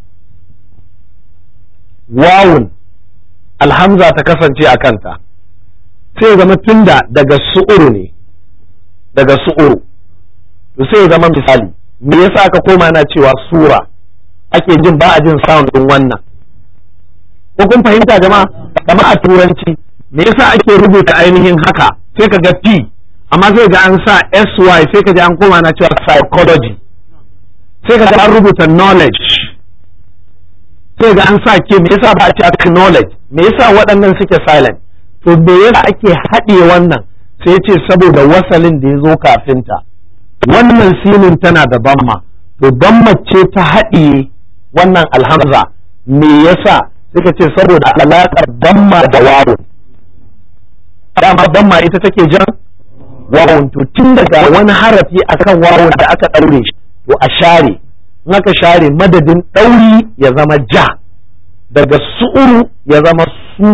wawun alhamza ta kasance a kanta. sai zama tunda daga su'uru ne, daga su'uru, to sai zama misali, me yasa aka koma na cewa sura ake jin ba a jin sound din wannan? ko kun fahimta jama'a? kama a turanci me yasa ake rubuta ainihin haka, sai ka ga P amma sai ga an sa SY, sai ka ji an koma na cewa psychology. sai ka ga an rubuta knowledge, sai ga an sa ke, me yasa ba a ce acknowledge? me yasa waɗannan suke silent? to me yasa ake haɗe wannan? sai ce saboda wasalin da ya zo kafinta. wannan sinin tana da bamma, to bamma ce ta haɗiye wannan alhamza. me yasa? suka ce saboda alaƙar bamma da wawun. dama bamma ita take jan wawun, to tun daga wani harafi akan wawun da aka ɗaure shi, to a share. in aka share, madadin ɗauri ya zama ja, daga su'uru ya zama su.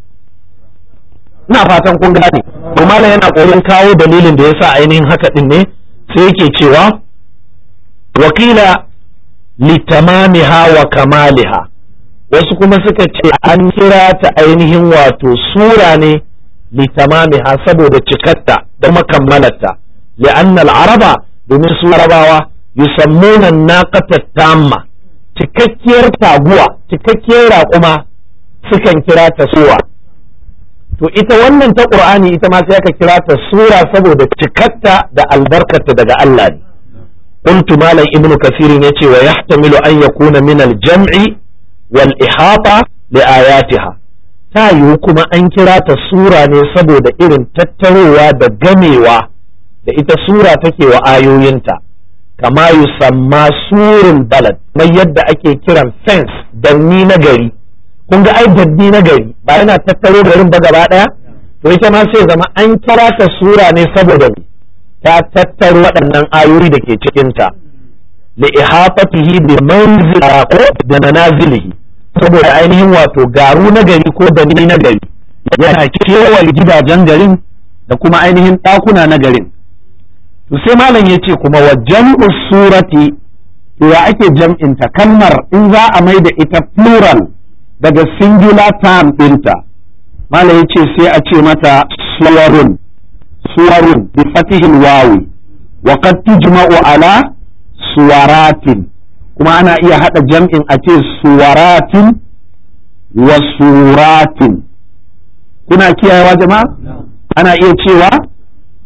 ina fatan kun gane. to malam yana ƙoƙarin kawo dalilin da yasa ainihin haka din ne. sai yake cewa wakila litamamiha wa kamaliha, wasu kuma suka ce an kira ta ainihin wato sura ne litamamiha saboda cikarta da makammalarta. li'anna al-araba, domin su larabawa, yusammuna an-naqata tamma, cikakkiyar taguwa, cikakkiyar raƙuma sukan kira ta sura. to ita wannan ta Qur'ani ita ma sai aka kira ta sura saboda cikarta da albarkarta daga Allah ne. qultu malam ibnu kasir yace wa yahtamilu an yakuna min al-jam'i wal ihata li ayatiha, ta yiwu kuma an kira ta sura ne saboda irin tattarowa da gamewa da ita sura take wa ayoyinta. kama yusamma surul balad, mai yadda ake kiran fence, danni na gari. kun ga ai danni na gari ba yana tattaro garin ba gaba daya? to ita ma sai zama an kira ta sura ne saboda ta tattaro waɗannan ayoyi da ke cikinta. li ihafatihi bi manzila ko da manazilihi, saboda ainihin wato garu na gari ko danni na gari yana kewaye gidajen garin da kuma ainihin ɗakuna na garin. to sai malam ya ce kuma wa jam'u surati, ya ake jam'inta kalmar in za a mai da ita plural daga singular term ɗinta. malam ya ce sai a ce mata suwarun, suwarun bi fatihil wawi, wa qad tujma'u ala suwaratin, kuma ana iya hada jam'in a ce suwaratin wa suratin. kuna kiyayewa jama'a? ana iya cewa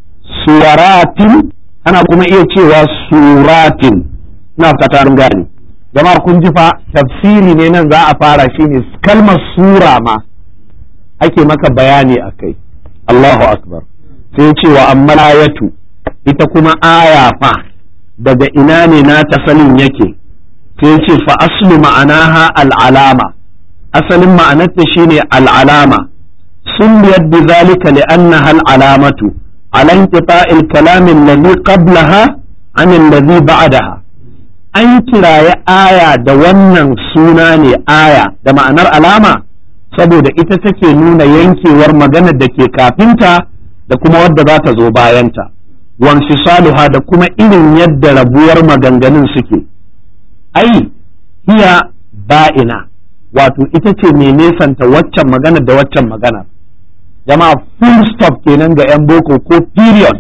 suwaratin, ana kuma iya cewa suratin. Ina fata an gane. Jama'a kun ji fa tafsiri ne nan za a fara shine kalmar sura ma ake maka bayani akai. Allahu akbar. Sai ce wa amma ayatu, ita kuma aya fa daga ina ne na tasalin yake? Sai ce fa aslu ma'anaha al'alama, asalin ma'anarta shine al'alama. سميت بذلك لأنها العلامة على انقطاع الكلام الذي قبلها عن الذي بعدها. an kiraye aya da wannan suna ne aya da ma'anar alama saboda ita take nuna yankewar maganar da ke kafinta da kuma wadda za ta zo bayanta, wanfisaluha da kuma irin yadda rabuwar maganganun suke. Ai hiya ba'ina, wato ita ce mai nesanta waccan magana da waccan magana. Jama'a full stop kenan ga 'yan boko ko period.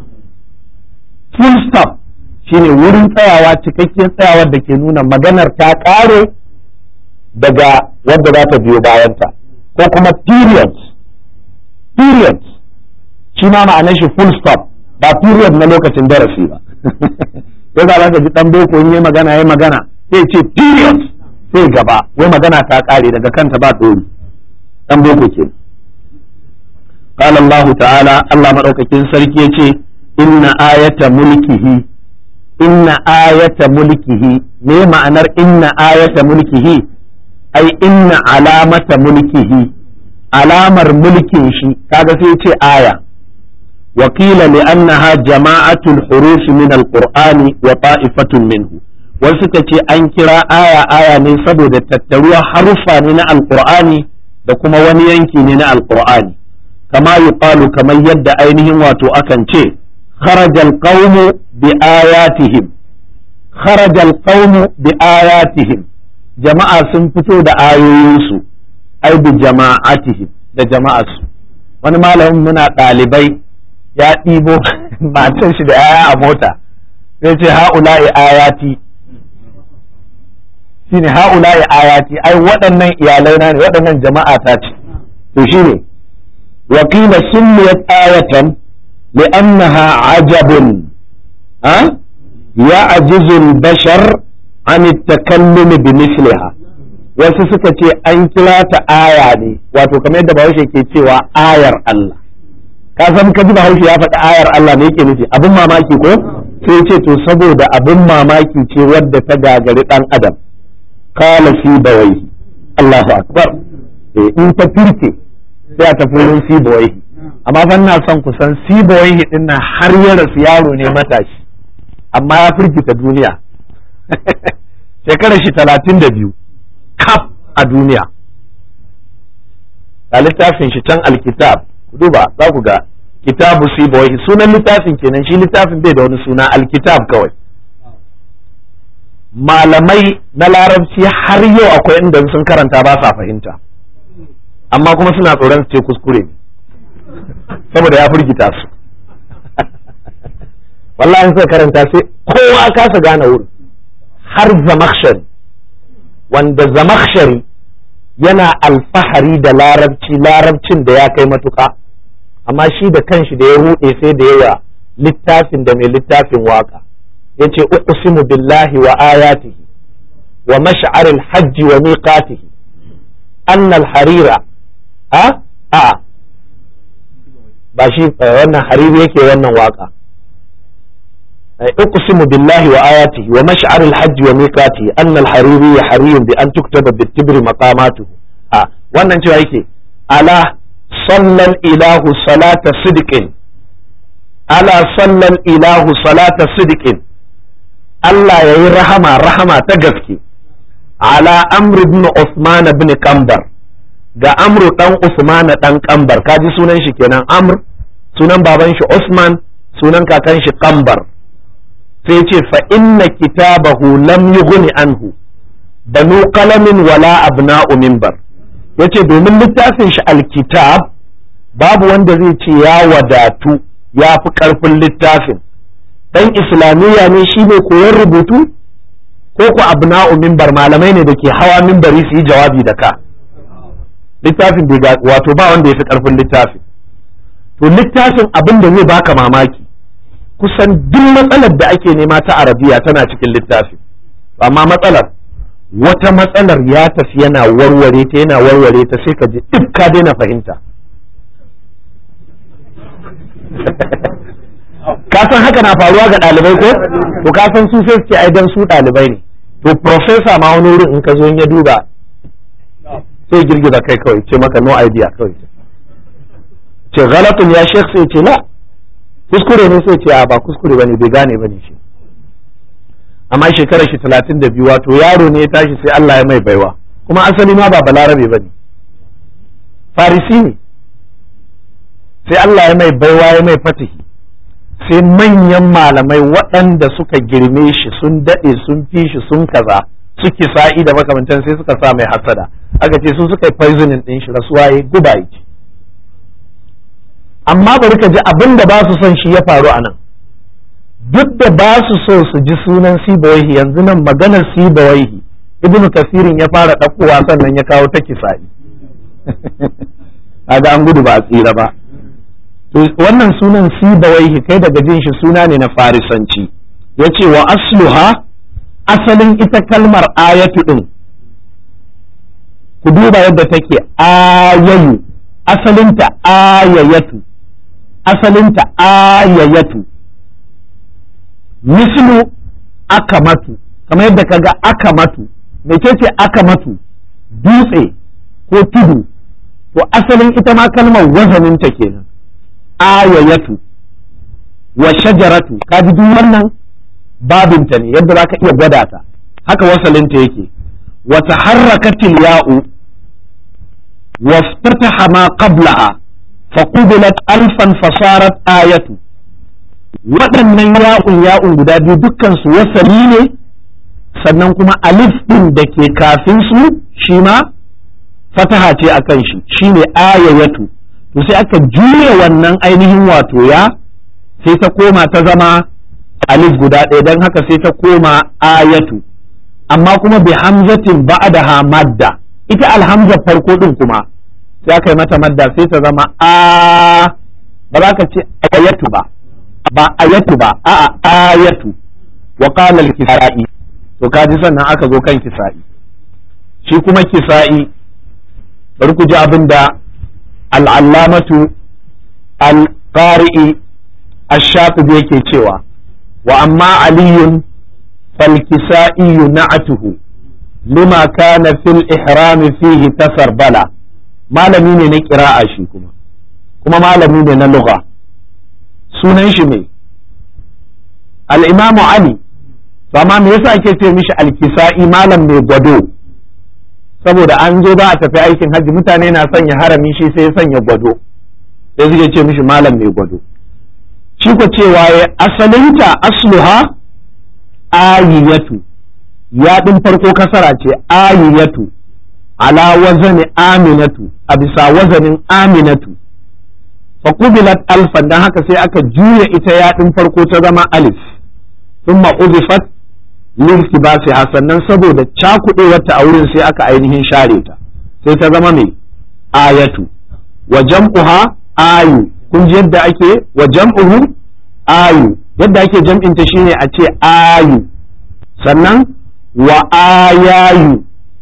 Full stop shine wurin tsayawa, cikakken tsayawar da ke nuna maganar ta ƙare daga wadda za ta biyo bayanta, ko kuma period. Period shi ma ma'anar shi full stop, ba period na lokacin darasi ba. Yau za ka ji ɗan boko in yi magana sai ce period sai gaba, wai magana ta ƙare daga kanta ba ɗori. Ɗan boko ke. قال الله تعالى الله مدوكاكين سركي يتي إن آية ملكه إن آية ملكه ما معنى إن آية ملكه أي إن علامة ملكه علامة ملكه كذا في آية وقيل لأنها جماعة الحروف من القرآن وطائفة منه وسكتي أنكرا آية من سبب التتروى حرفا من القرآن دكما ونينكي من القرآن كما يقال كما يد أينهم واتو أكنشي خرج القوم بآياتهم خرج القوم بآياتهم جماعة سنفتو دا آيوسو أي بجماعتهم دا جماعة wani malamin muna ɗalibai ya ɗibo matan shi da aya a mota sai ce ha'ula'i ayati shine ha'ula'i ayati ai waɗannan iyalai na ne, waɗannan jama'a ta ce. To shine وقيل سميت آية لأنها عجب يعجز البشر عن التكلم بمثلها. wasu suka ce an kira ta aya ne, wato kamar yadda Bahaushe ke cewa ayar Allah. Ka san ka ji Bahaushe ya faɗi ayar Allah ne yake nufi abin mamaki ko? Sai ce to saboda abin mamaki ce wadda ta gagari ɗan adam. Kala fi bawai, Allahu akbar. In ta firke sai a tafi wurin Sibawaihi, amma fa ina son ku san Sibawaihi din nan har ya rasu yaro ne matashi, amma ya firgita duniya. Shekarar shi 32 kaf a duniya. Ga littafin shi can alkitab, ku duba za ku ga kitabu Sibawaihi, sunan littafin kenan, shi littafin bai da wani suna, alkitab kawai. Malamai na larabci har yau akwai inda sun karanta ba sa fahimta, amma kuma suna tsoron su ce kuskure ne saboda ya firgita su. Wallahi sai karanta sai kowa kasa gane wurin, har Zamakhshari, wanda Zamakhshari yana alfahari da larabcin da ya kai matuka, amma shi da kanshi da ya ruɗe sai da yawa littafin da mai littafin waka yace uqsimu billahi wa ayatihi wa mash'aril hajji wa miqatihi annal harira ba shi wannan hariri yake wannan waka. uqsimu billahi wa ayatihi wa mash'aril hajji wa miqatihi anna al-hariri hariyun bi an tuktaba bit-tibri maqamatuhu. Wannan cewa yake ala sallal ilahu salata sidqin, ala sallal ilahu salata sidqin, Allah yayi rahama ta gaske ala amr ibn Uthman ibn Kambar, ga amru dan Usman dan Kambar, kaji sunan shi kenan Amr, sunan baban shi Usman, sunan kakan shi Kambar. Sai ce fa inna kitabahu lam yughni anhu banu qalamin wala abna'u minbar. Yace domin littafin shi alkitab babu wanda zai ce ya wadatu ya fi karfin littafin. Dan islamiyya ne shi ne koyon rubutu ko ku abna'u minbar, malamai ne da ke hawa minbari su yi jawabi da ka. Littafin bai wato ba wanda ya fi karfin littafin. To littafin abin da zai baka mamaki kusan duk matsalar da ake nema ta arabiya tana cikin littafi, amma matsalar wata matsalar ya tafi yana warware ta sai ka ji duk ka daina fahimta. Ka san haka na faruwa ga ɗalibai ko? To ka san su sai suke ai dan su ɗalibai ne. To professor ma wani wurin in ka zo ya duba sai girgiza kai kawai ce maka no idea kawai. Ce galatun ya sheikh sai ce la kuskure ne sai ce a ba kuskure bane bai gane bane shi. Amma shekarar shi 32 wato yaro ne ya tashi sai Allah ya mai baiwa kuma asali ma ba balarabe bane farisi ne sai Allah ya mai baiwa ya mai fatihi sai manyan malamai waɗanda suka girme shi sun daɗe sun fi shi sun kaza suke sa'i da makamantan sai suka sa mai hasada aka ce su suka yi poisoning ɗin shi rasuwa ya guba yake. Amma bari ka ji abin da ba su son shi ya faru a nan, duk da ba su so su ji sunan Sibawaihi yanzu nan maganar Sibawaihi Ibn Kasirin ya fara ɗaukowa sannan ya kawo ta Kisa'i. Kaga an gudu ba a tsira ba. To wannan sunan Sibawaihi kai daga jin shi suna ne na Farisanci. Yace wa asluha asalin ita kalmar ayatu din. Ku duba yadda take ayayu asalinta ayayatu asalinta ayayatu mislu akamatu kamar yadda kaga akamatu mecece akamatu dutse ko tudu to asalin ita ma kalmar wazaninta kenan ayayatu wa shajaratu kaji duk wannan babinta ne yadda zaka iya gwada ta haka wasalinta yake wa taharrakatil ya'u وافتتح ما قبلها فقبلت ألفا فصارت آية waɗannan ya'un guda biyu dukkansu wasali ne sannan kuma alif ɗin da ke kafin su shi ma fataha ce a kan shi shine ayayatu to sai aka juya wannan ainihin wato ya sai ta koma ta zama alif guda ɗaya don haka sai ta koma ayatu amma kuma bi hamzatin ba'daha madda ita alhamzar farko din kuma sai aka yi mata madda sai ta zama a ba za ka ce ayatu ba ayatu ba a'a ayatu wa qala al-kisa'i to kaji sannan aka zo kan kisa'i shi kuma kisa'i bari ku ji abin da al-allamatu al-qari'i ash-shafi'i yake cewa wa amma aliyun fal kisa'i na'atuhu lima kana fil ihrami fihi tasarbala malami ne na qira'a shi kuma malami ne na lugha sunan shi ne al-imamu ali to amma me yasa ake ce mishi al-kisa'i malam mai gwado saboda an zo ba a tafi aikin hajji mutane na sanya harami shi sai ya sanya gwado sai suke ce mishi malam mai gwado shi ko cewa ya asalinta asluha ayiyatu ya ɗin farko kasara ce ayiyatu ala wazani aminatu a bisa wazanin aminatu fa qubilat alfan dan haka sai aka juya ita ya ɗin farko ta zama alif thumma udifat liltibasiha sannan saboda cakuɗewar ta a wurin sai aka ainihin share ta sai ta zama mai ayatu wa jam'uha ayu kun ji yadda ake wa jam'uhu ayu yadda ake jam'in ta shine a ce ayu sannan wa ayayu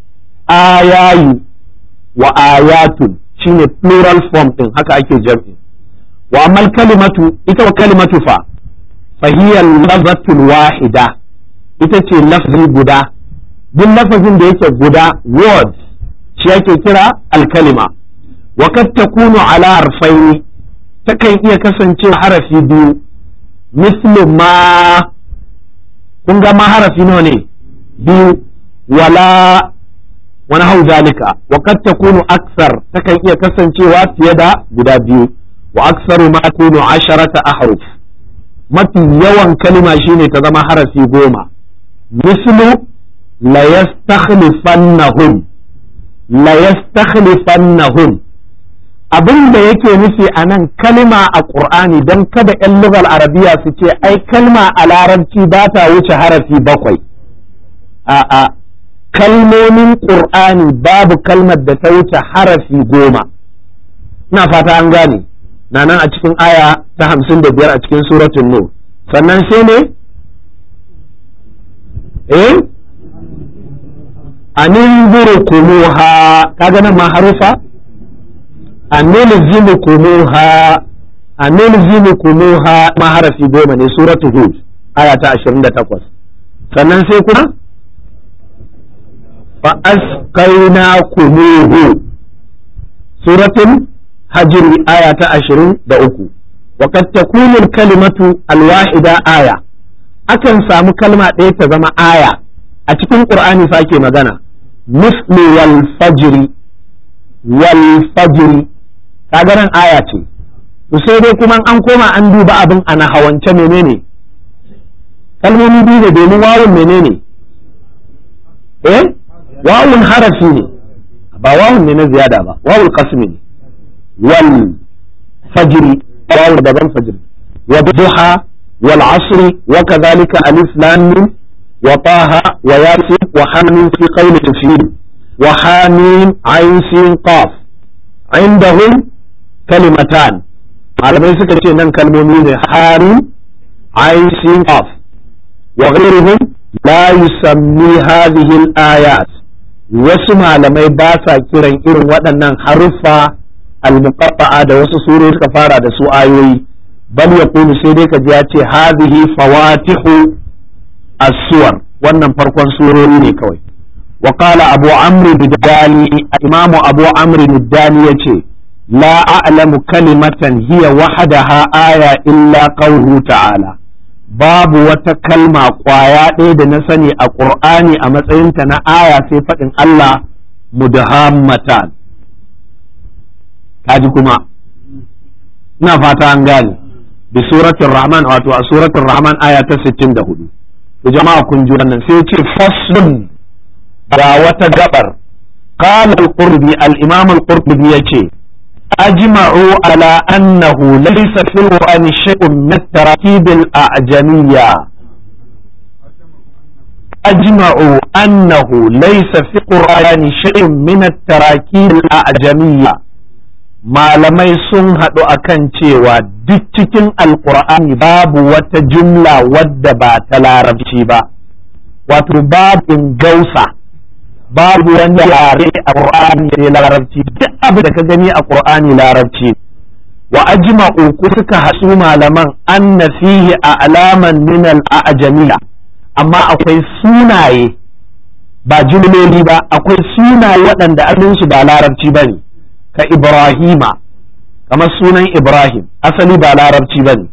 wa ayatun shine plural form din haka ake jam'i wa amal kalimatu ita wa kalimatu fa hiya lafzatul wahida ita ce lafzi guda duk lafazin da yake guda words shi ake kira alkalima wa kad takunu ala harfaini takan iya kasancewa harafi biyu mislu ma kun ga ma harafi nawa ne biyu wala wani hau zalika wa kad takunu aksar takan iya kasancewa fiye da guda biyu wa aksaru ma takunu 10 ahruf mafi yawan kalima shine ta zama harafi 10 mislu la yastakhlifannahum abin da yake nufi a nan kalma a ƙur'ani don kada 'yan lugar arabiya su ce ai kalma a larabci ba ta wuce harafi 7 a'a kalmomin ƙur'ani babu kalmar da ta wuce harafi 10 ina fata an gane na nan a cikin aya ta 55 a cikin suratul nur sannan sai ne aninzurukumuha, kaga nan ma harufa anilzimukumuha ma harafi 10 ne, suratu Hud aya ta 28. sannan sai kuma fa asqaynakumuhu, suratul hajr aya ta 23. wa qad takunu al-kalimatu al-wahida aya, akan samu kalma ɗaya ta zama aya a cikin qur'ani fa ke magana, mislu wal fajri kaga nan aya ce. to sai dai kuma an koma an duba abin ana hawance menene kalmomi biyu ne, domin wawun menene wawun harafi ne, ba wawun ne na ziyada ba, wawul qasmi ne. wal fajri wawun daban fajr, wa duha wal asri wa kadhalika alif lam mim wa taha wa yasin wa hamim fi qawli tafsir wa hamim ayn sin qaf indahum kalimatan. malamai suka ce nan kalmomi ne harim ayn sin qaf wa ghayruhum la yusammi hadhihi al-ayat. wasu malamai ba sa kiran irin waɗannan haruffa al-muqatta'a da wasu surori suka fara da su ayoyi, bal yaqulu sai dai kaji ya ce hadhihi fawatihu as-suwar, wannan farkon surori ne kawai. wa qala abu amr ad-dani, imam abu amr ad-dani yace la a'lamu kalimatan hiya wahdaha aya illa qawluhu ta'ala, babu wata kalma kwaya ɗaya da na sani a ƙur'ani a matsayinta na aya sai faɗin Allah mudahammatan. kaji kuma ina fata an gane bi suratul rahman, wato a suratul rahman aya ta 64. to jama'a kun ji wannan, sai ce faslun, ga wata gabar. qala al-qurbi, al-imam al-qurbi yace أجمعوا على أنه ليس في القرآن شيء من التراكيب الأعجمية. أجمعوا أنه ليس في القرآن شيء من التراكيب الأعجمية. malamai sun haɗu akan cewa duk cikin alƙur'ani babu wata jumla wadda ba ta larabci ba, wato babin gausa, babu wani yare a Qur'ani ne larabci, duk abu da ka gani a Qur'ani larabci. wa ajma'u ku suka hasu malaman anna fihi a'laman min al-a'jamiyya, amma akwai sunaye ba jumloli ba, akwai sunaye waɗanda asalinsu ba larabci bane, ka Ibrahima, kamar sunan Ibrahim asali ba larabci bane.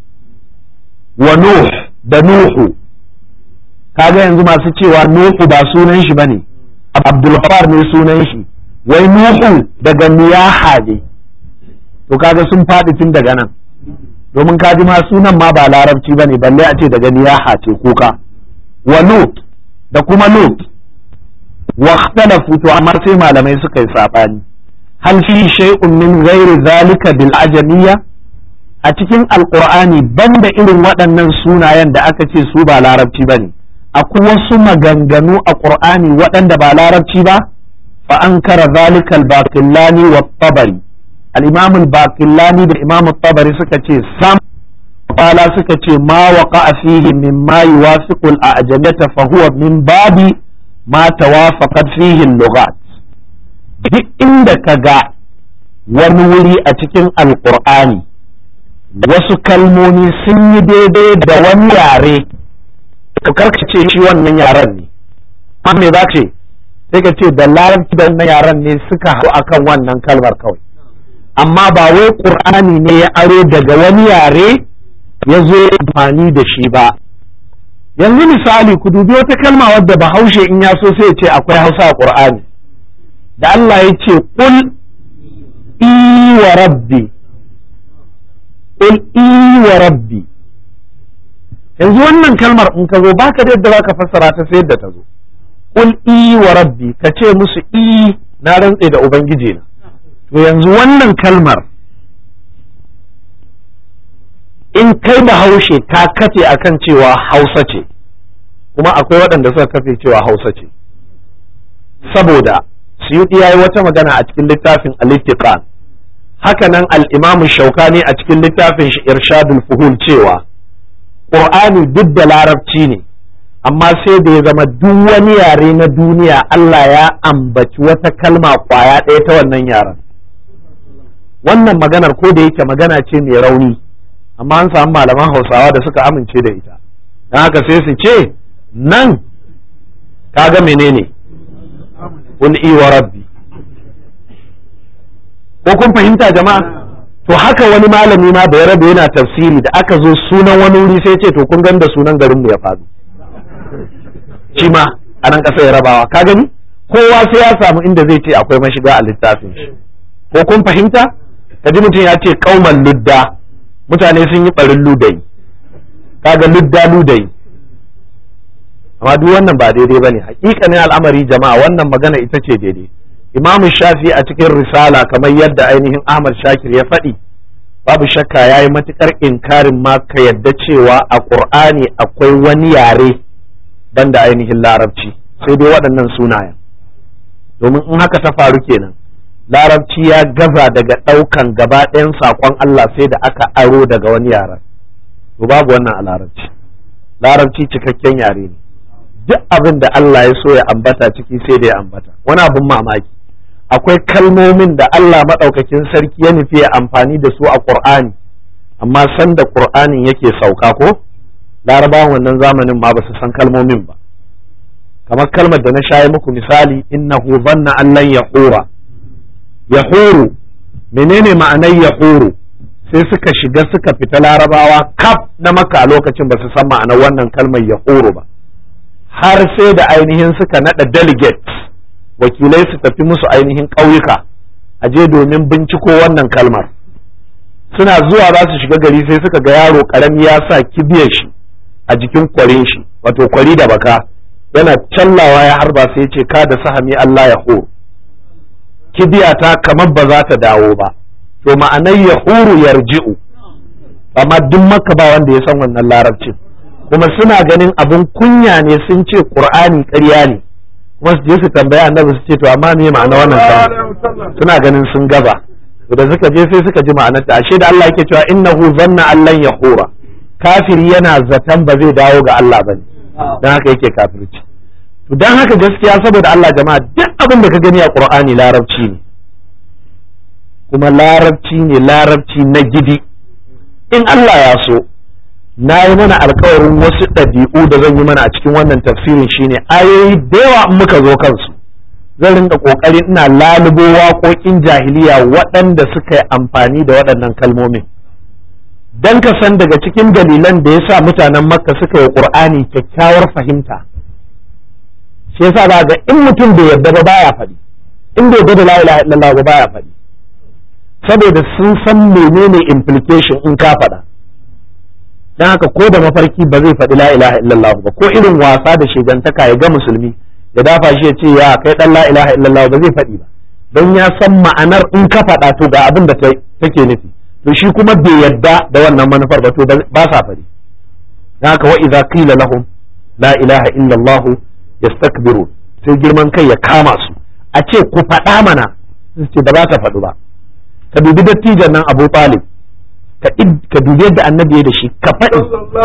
wa Nuh da Nuhu, kaga yanzu masu cewa Nuhu ba sunan shi bane, Abdulghaffar ne sunan shi, wai Nuhu daga niyaha ne, to kaga sun faɗi tun daga nan, domin kaji ma sunan ma ba larabci bane balle a ce daga niyaha ce kuka. wa Lut da kuma Lut, wa ikhtalafu, to amma sai malamai suka yi sabani, hal fi shay'un min ghairi zalika bil ajamiyya, a cikin alqur'ani banda irin waɗannan sunayen da aka ce su ba larabci bane, akwai wasu maganganu a Qur'ani waɗanda ba larabci ba. fa ankara zalika al-Baqillani wa Tabari, al-Imam al-Baqillani da Imam Tabari suka ce sam, qala suka ce ma waqa'a fihi mimma yuwafiqu al-a'jamiyata fa huwa min babi ma tawafaqat fihi al-lughat. duk inda kaga wani wuri a cikin Al-Qur'ani wasu kalmomi sun yi daidai da wani yare, ka karkace shi wannan yaren ne, amma me za ce sai ka ce da larabci da wannan yaren ne suka haɗu akan wannan kalmar kawai, amma ba wai Qur'ani ne ya aro daga wani yare ya zo amfani da shi ba. yanzu misali ku dubi wata kalma wadda Bahaushe in ya so sai ya ce akwai Hausa a Qur'ani, da Allah ya ce qul i wa rabbi, qul i wa rabbi. yanzu wannan kalmar in ka zo baka da yadda zaka fassara ta sai yadda ta zo, qul i wa rabbi, ka ce musu i na rantse da ubangiji na. to yanzu wannan kalmar in kai Bahaushe ka kace akan cewa Hausa ce, kuma akwai waɗanda suka kafe cewa Hausa ce, saboda Suyuti yayi wata magana a cikin littafin Al-Ittiqan, haka nan al-Imam Shawkani a cikin littafin shi Irshadul Fuhul cewa Qur'ani duk da larabci ne amma sai da ya zama duk wani yare na duniya Allah ya ambaci wata kalma kwaya ɗaya ta wannan yaren. Wannan maganar ko da yake magana ce mai rauni amma an samu malaman Hausawa da suka amince da ita, don haka sai su ce nan kaga menene qul wa rabbi, ko kun fahimta jama'a? To haka wani malami ma da ya rabe yana tafsiri da aka zo sunan wani wuri sai ce to kun gan da sunan garin mu ya faɗo shi ma a nan ƙasar Yarabawa, ka gani kowa sai ya samu inda zai ce akwai mashiga a littafin shi, ko kun fahimta? Kaji mutum ya ce kauman ludda, mutane sun yi ɓarin ludayi, kaga ludda ludayi, amma duk wannan ba daidai bane. Hakikanin al'amari jama'a wannan magana ita ce daidai. Imam Shafi a cikin risala kamar yadda ainihin Ahmad Shakir ya faɗi, babu shakka ya yi matuƙar inkarin ma ka yadda cewa a Ƙur'ani akwai wani yare banda ainihin larabci sai dai waɗannan sunayen, domin in haka ta faru kenan larabci ya gaza daga ɗaukan gaba ɗayan saƙon Allah sai da aka aro daga wani yaren. To babu wannan a larabci. Larabci cikakken yare ne, duk abin da Allah ya so ya ambata ciki sai da ya ambata. Wani abin mamaki, akwai kalmomin da Allah maɗaukakin sarki ya nufi ya amfani da su a Ƙur'ani, amma sanda Ƙur'anin yake sauka ko larabawan wannan zamanin ma ba su san kalmomin ba, kamar kalmar da na shaye muku misali, innahu zanna an lan yahura. Yahuru menene ma'anar yahuru? Sai suka shiga suka fita larabawa kaf na Makka a lokacin ba su san ma'anar wannan kalmar yahuru ba, har sai da ainihin suka nada delegates, wakilai su tafi musu ainihin ƙauyuka a je domin binciko wannan kalmar. Suna zuwa za su shiga gari sai suka ga yaro ƙarami ya sa kibiyar shi a jikin kwarin shi, wato kwari da baka, yana callawa ya harba sai ya ce ka da sahami Allah ya horo, kibiyata kamar ba za ta dawo ba. To ma'anar ya huru yarji'u, amma duk Makka ba wanda ya san wannan larabcin, kuma suna ganin abin kunya ne sun ce Qur'ani ƙarya ne, kuma su je su tambaya annabi su ce to amma me ma'ana wannan kalma, suna ganin sun gaba. To da suka je sai suka ji ma'anarta, ashe da Allah yake cewa innahu zanna allan yahura, kafiri yana zaton ba zai dawo ga Allah bane, dan haka yake kafirci. To dan haka gaskiya saboda Allah jama'a, duk abin da ka gani a Qur'ani larabci ne, kuma larabci ne larabci na gidi. In Allah ya so na yi mana alkawarin wasu ɗabi'u da zan yi mana a cikin wannan tafsirin, shine ayoyi da yawa in muka zo kansu zan rinka ƙoƙarin ina lalubo waƙoƙin jahiliya waɗanda suka yi amfani da waɗannan kalmomin, don ka san daga cikin dalilan da ya sa mutanen Makka suka yi Ƙur'ani kyakkyawar fahimta. Shi yasa ba ga in mutum bai yarda ba baya faɗi, in bai yarda da la ilaha illallah ba baya faɗi, saboda sun san menene implication in ka faɗa. Dan haka ko da mafarki ba zai faɗi la ilaha illallah ba, ko irin wasa da shegantaka ya ga musulmi ya dafa shi ya ce ya kai dan la ilaha illallah ba zai faɗi ba, don ya san ma'anar in ka faɗa to ga abin da take nufi, to shi kuma bai yarda da wannan manufar ba, to ba sa faɗi. Dan haka wa idza qila lahum la ilaha illallah yastakbiru, sai girman kai ya kama su, a ce ku faɗa mana, su ce ba za ta faɗu ba. Ka dubi dattijan nan Abu Talib, ka dubi yadda annabi ya da shi, ka faɗi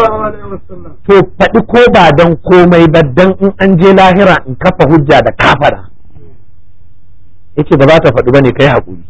to faɗi ko ba dan komai ba, dan in an je lahira in kafa hujja da kafara. Yace ba za ta faɗi ba ne, kai haƙuri,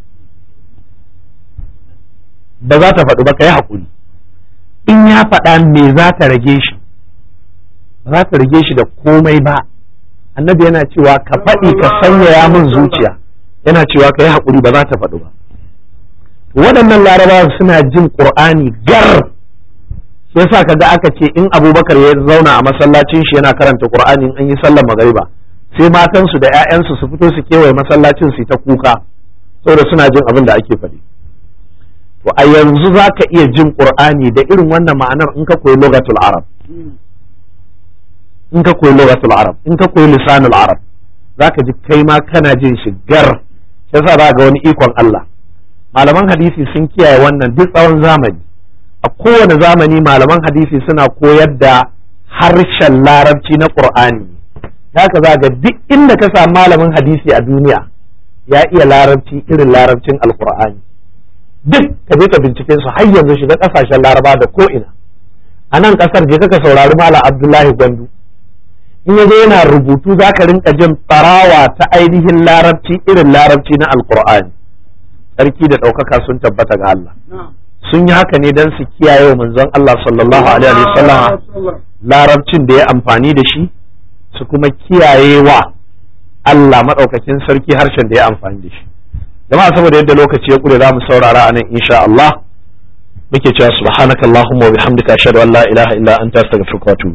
ba za ta faɗi ba, kai haƙuri. In ya faɗa me za ta rage shi? Ba za ta rage shi da komai ba. Annabi yana cewa ka faɗi ka sanyaya min zuciya, yana cewa kai haƙuri, ba za ta faɗi ba. Waɗannan larabawa suna jin Qur'ani gar, yasa kaga aka ce in Abubakar ya zauna a masallacin shi yana karanta Qur'ani in an yi sallar magariba, sai matansu da 'ya'yansu su fito su kewaye masallacin su ta kuka saboda suna jin abin da ake faɗi. To a yanzu za ka iya jin Qur'ani da irin wannan ma'anar in ka koyi lugatul arab, in ka koyi lugatul arab, in ka koyi lisanul arab, za ka ji kai ma kana jin shi gar. Yasa za ga wani ikon Allah, malaman hadisi sun kiyaye wannan duk tsawon zamani. A kowane zamani malaman hadisi suna koyar da harshen larabci na Qur'ani. Haka za ga duk inda ka samu malamin hadisi a duniya ya iya larabci irin larabcin Alƙur'ani. Duk ka je ka binciken su har yanzu shiga ƙasashen Laraba da ko ina a nan kasar je kaka saurari Malam Abdullahi Gwandu in yaje yana rubutu zaka rinka jin tsarawa ta ainihin larabci irin larabci na alqur'ani. Sarki da ɗaukaka sun tabbata ga Allah. Sun yi haka ne don su kiyaye wa manzon Allah sallallahu alaihi wasallam larabcin da ya amfani da shi, su kuma kiyaye wa Allah madaukakin sarki harshen da ya amfani da shi. Jama'a saboda yadda lokaci ya kure za mu saurara anan insha Allah muke cewa subhanakallahumma wa bihamdika ashhadu an la ilaha illa anta astaghfiruka wa atubu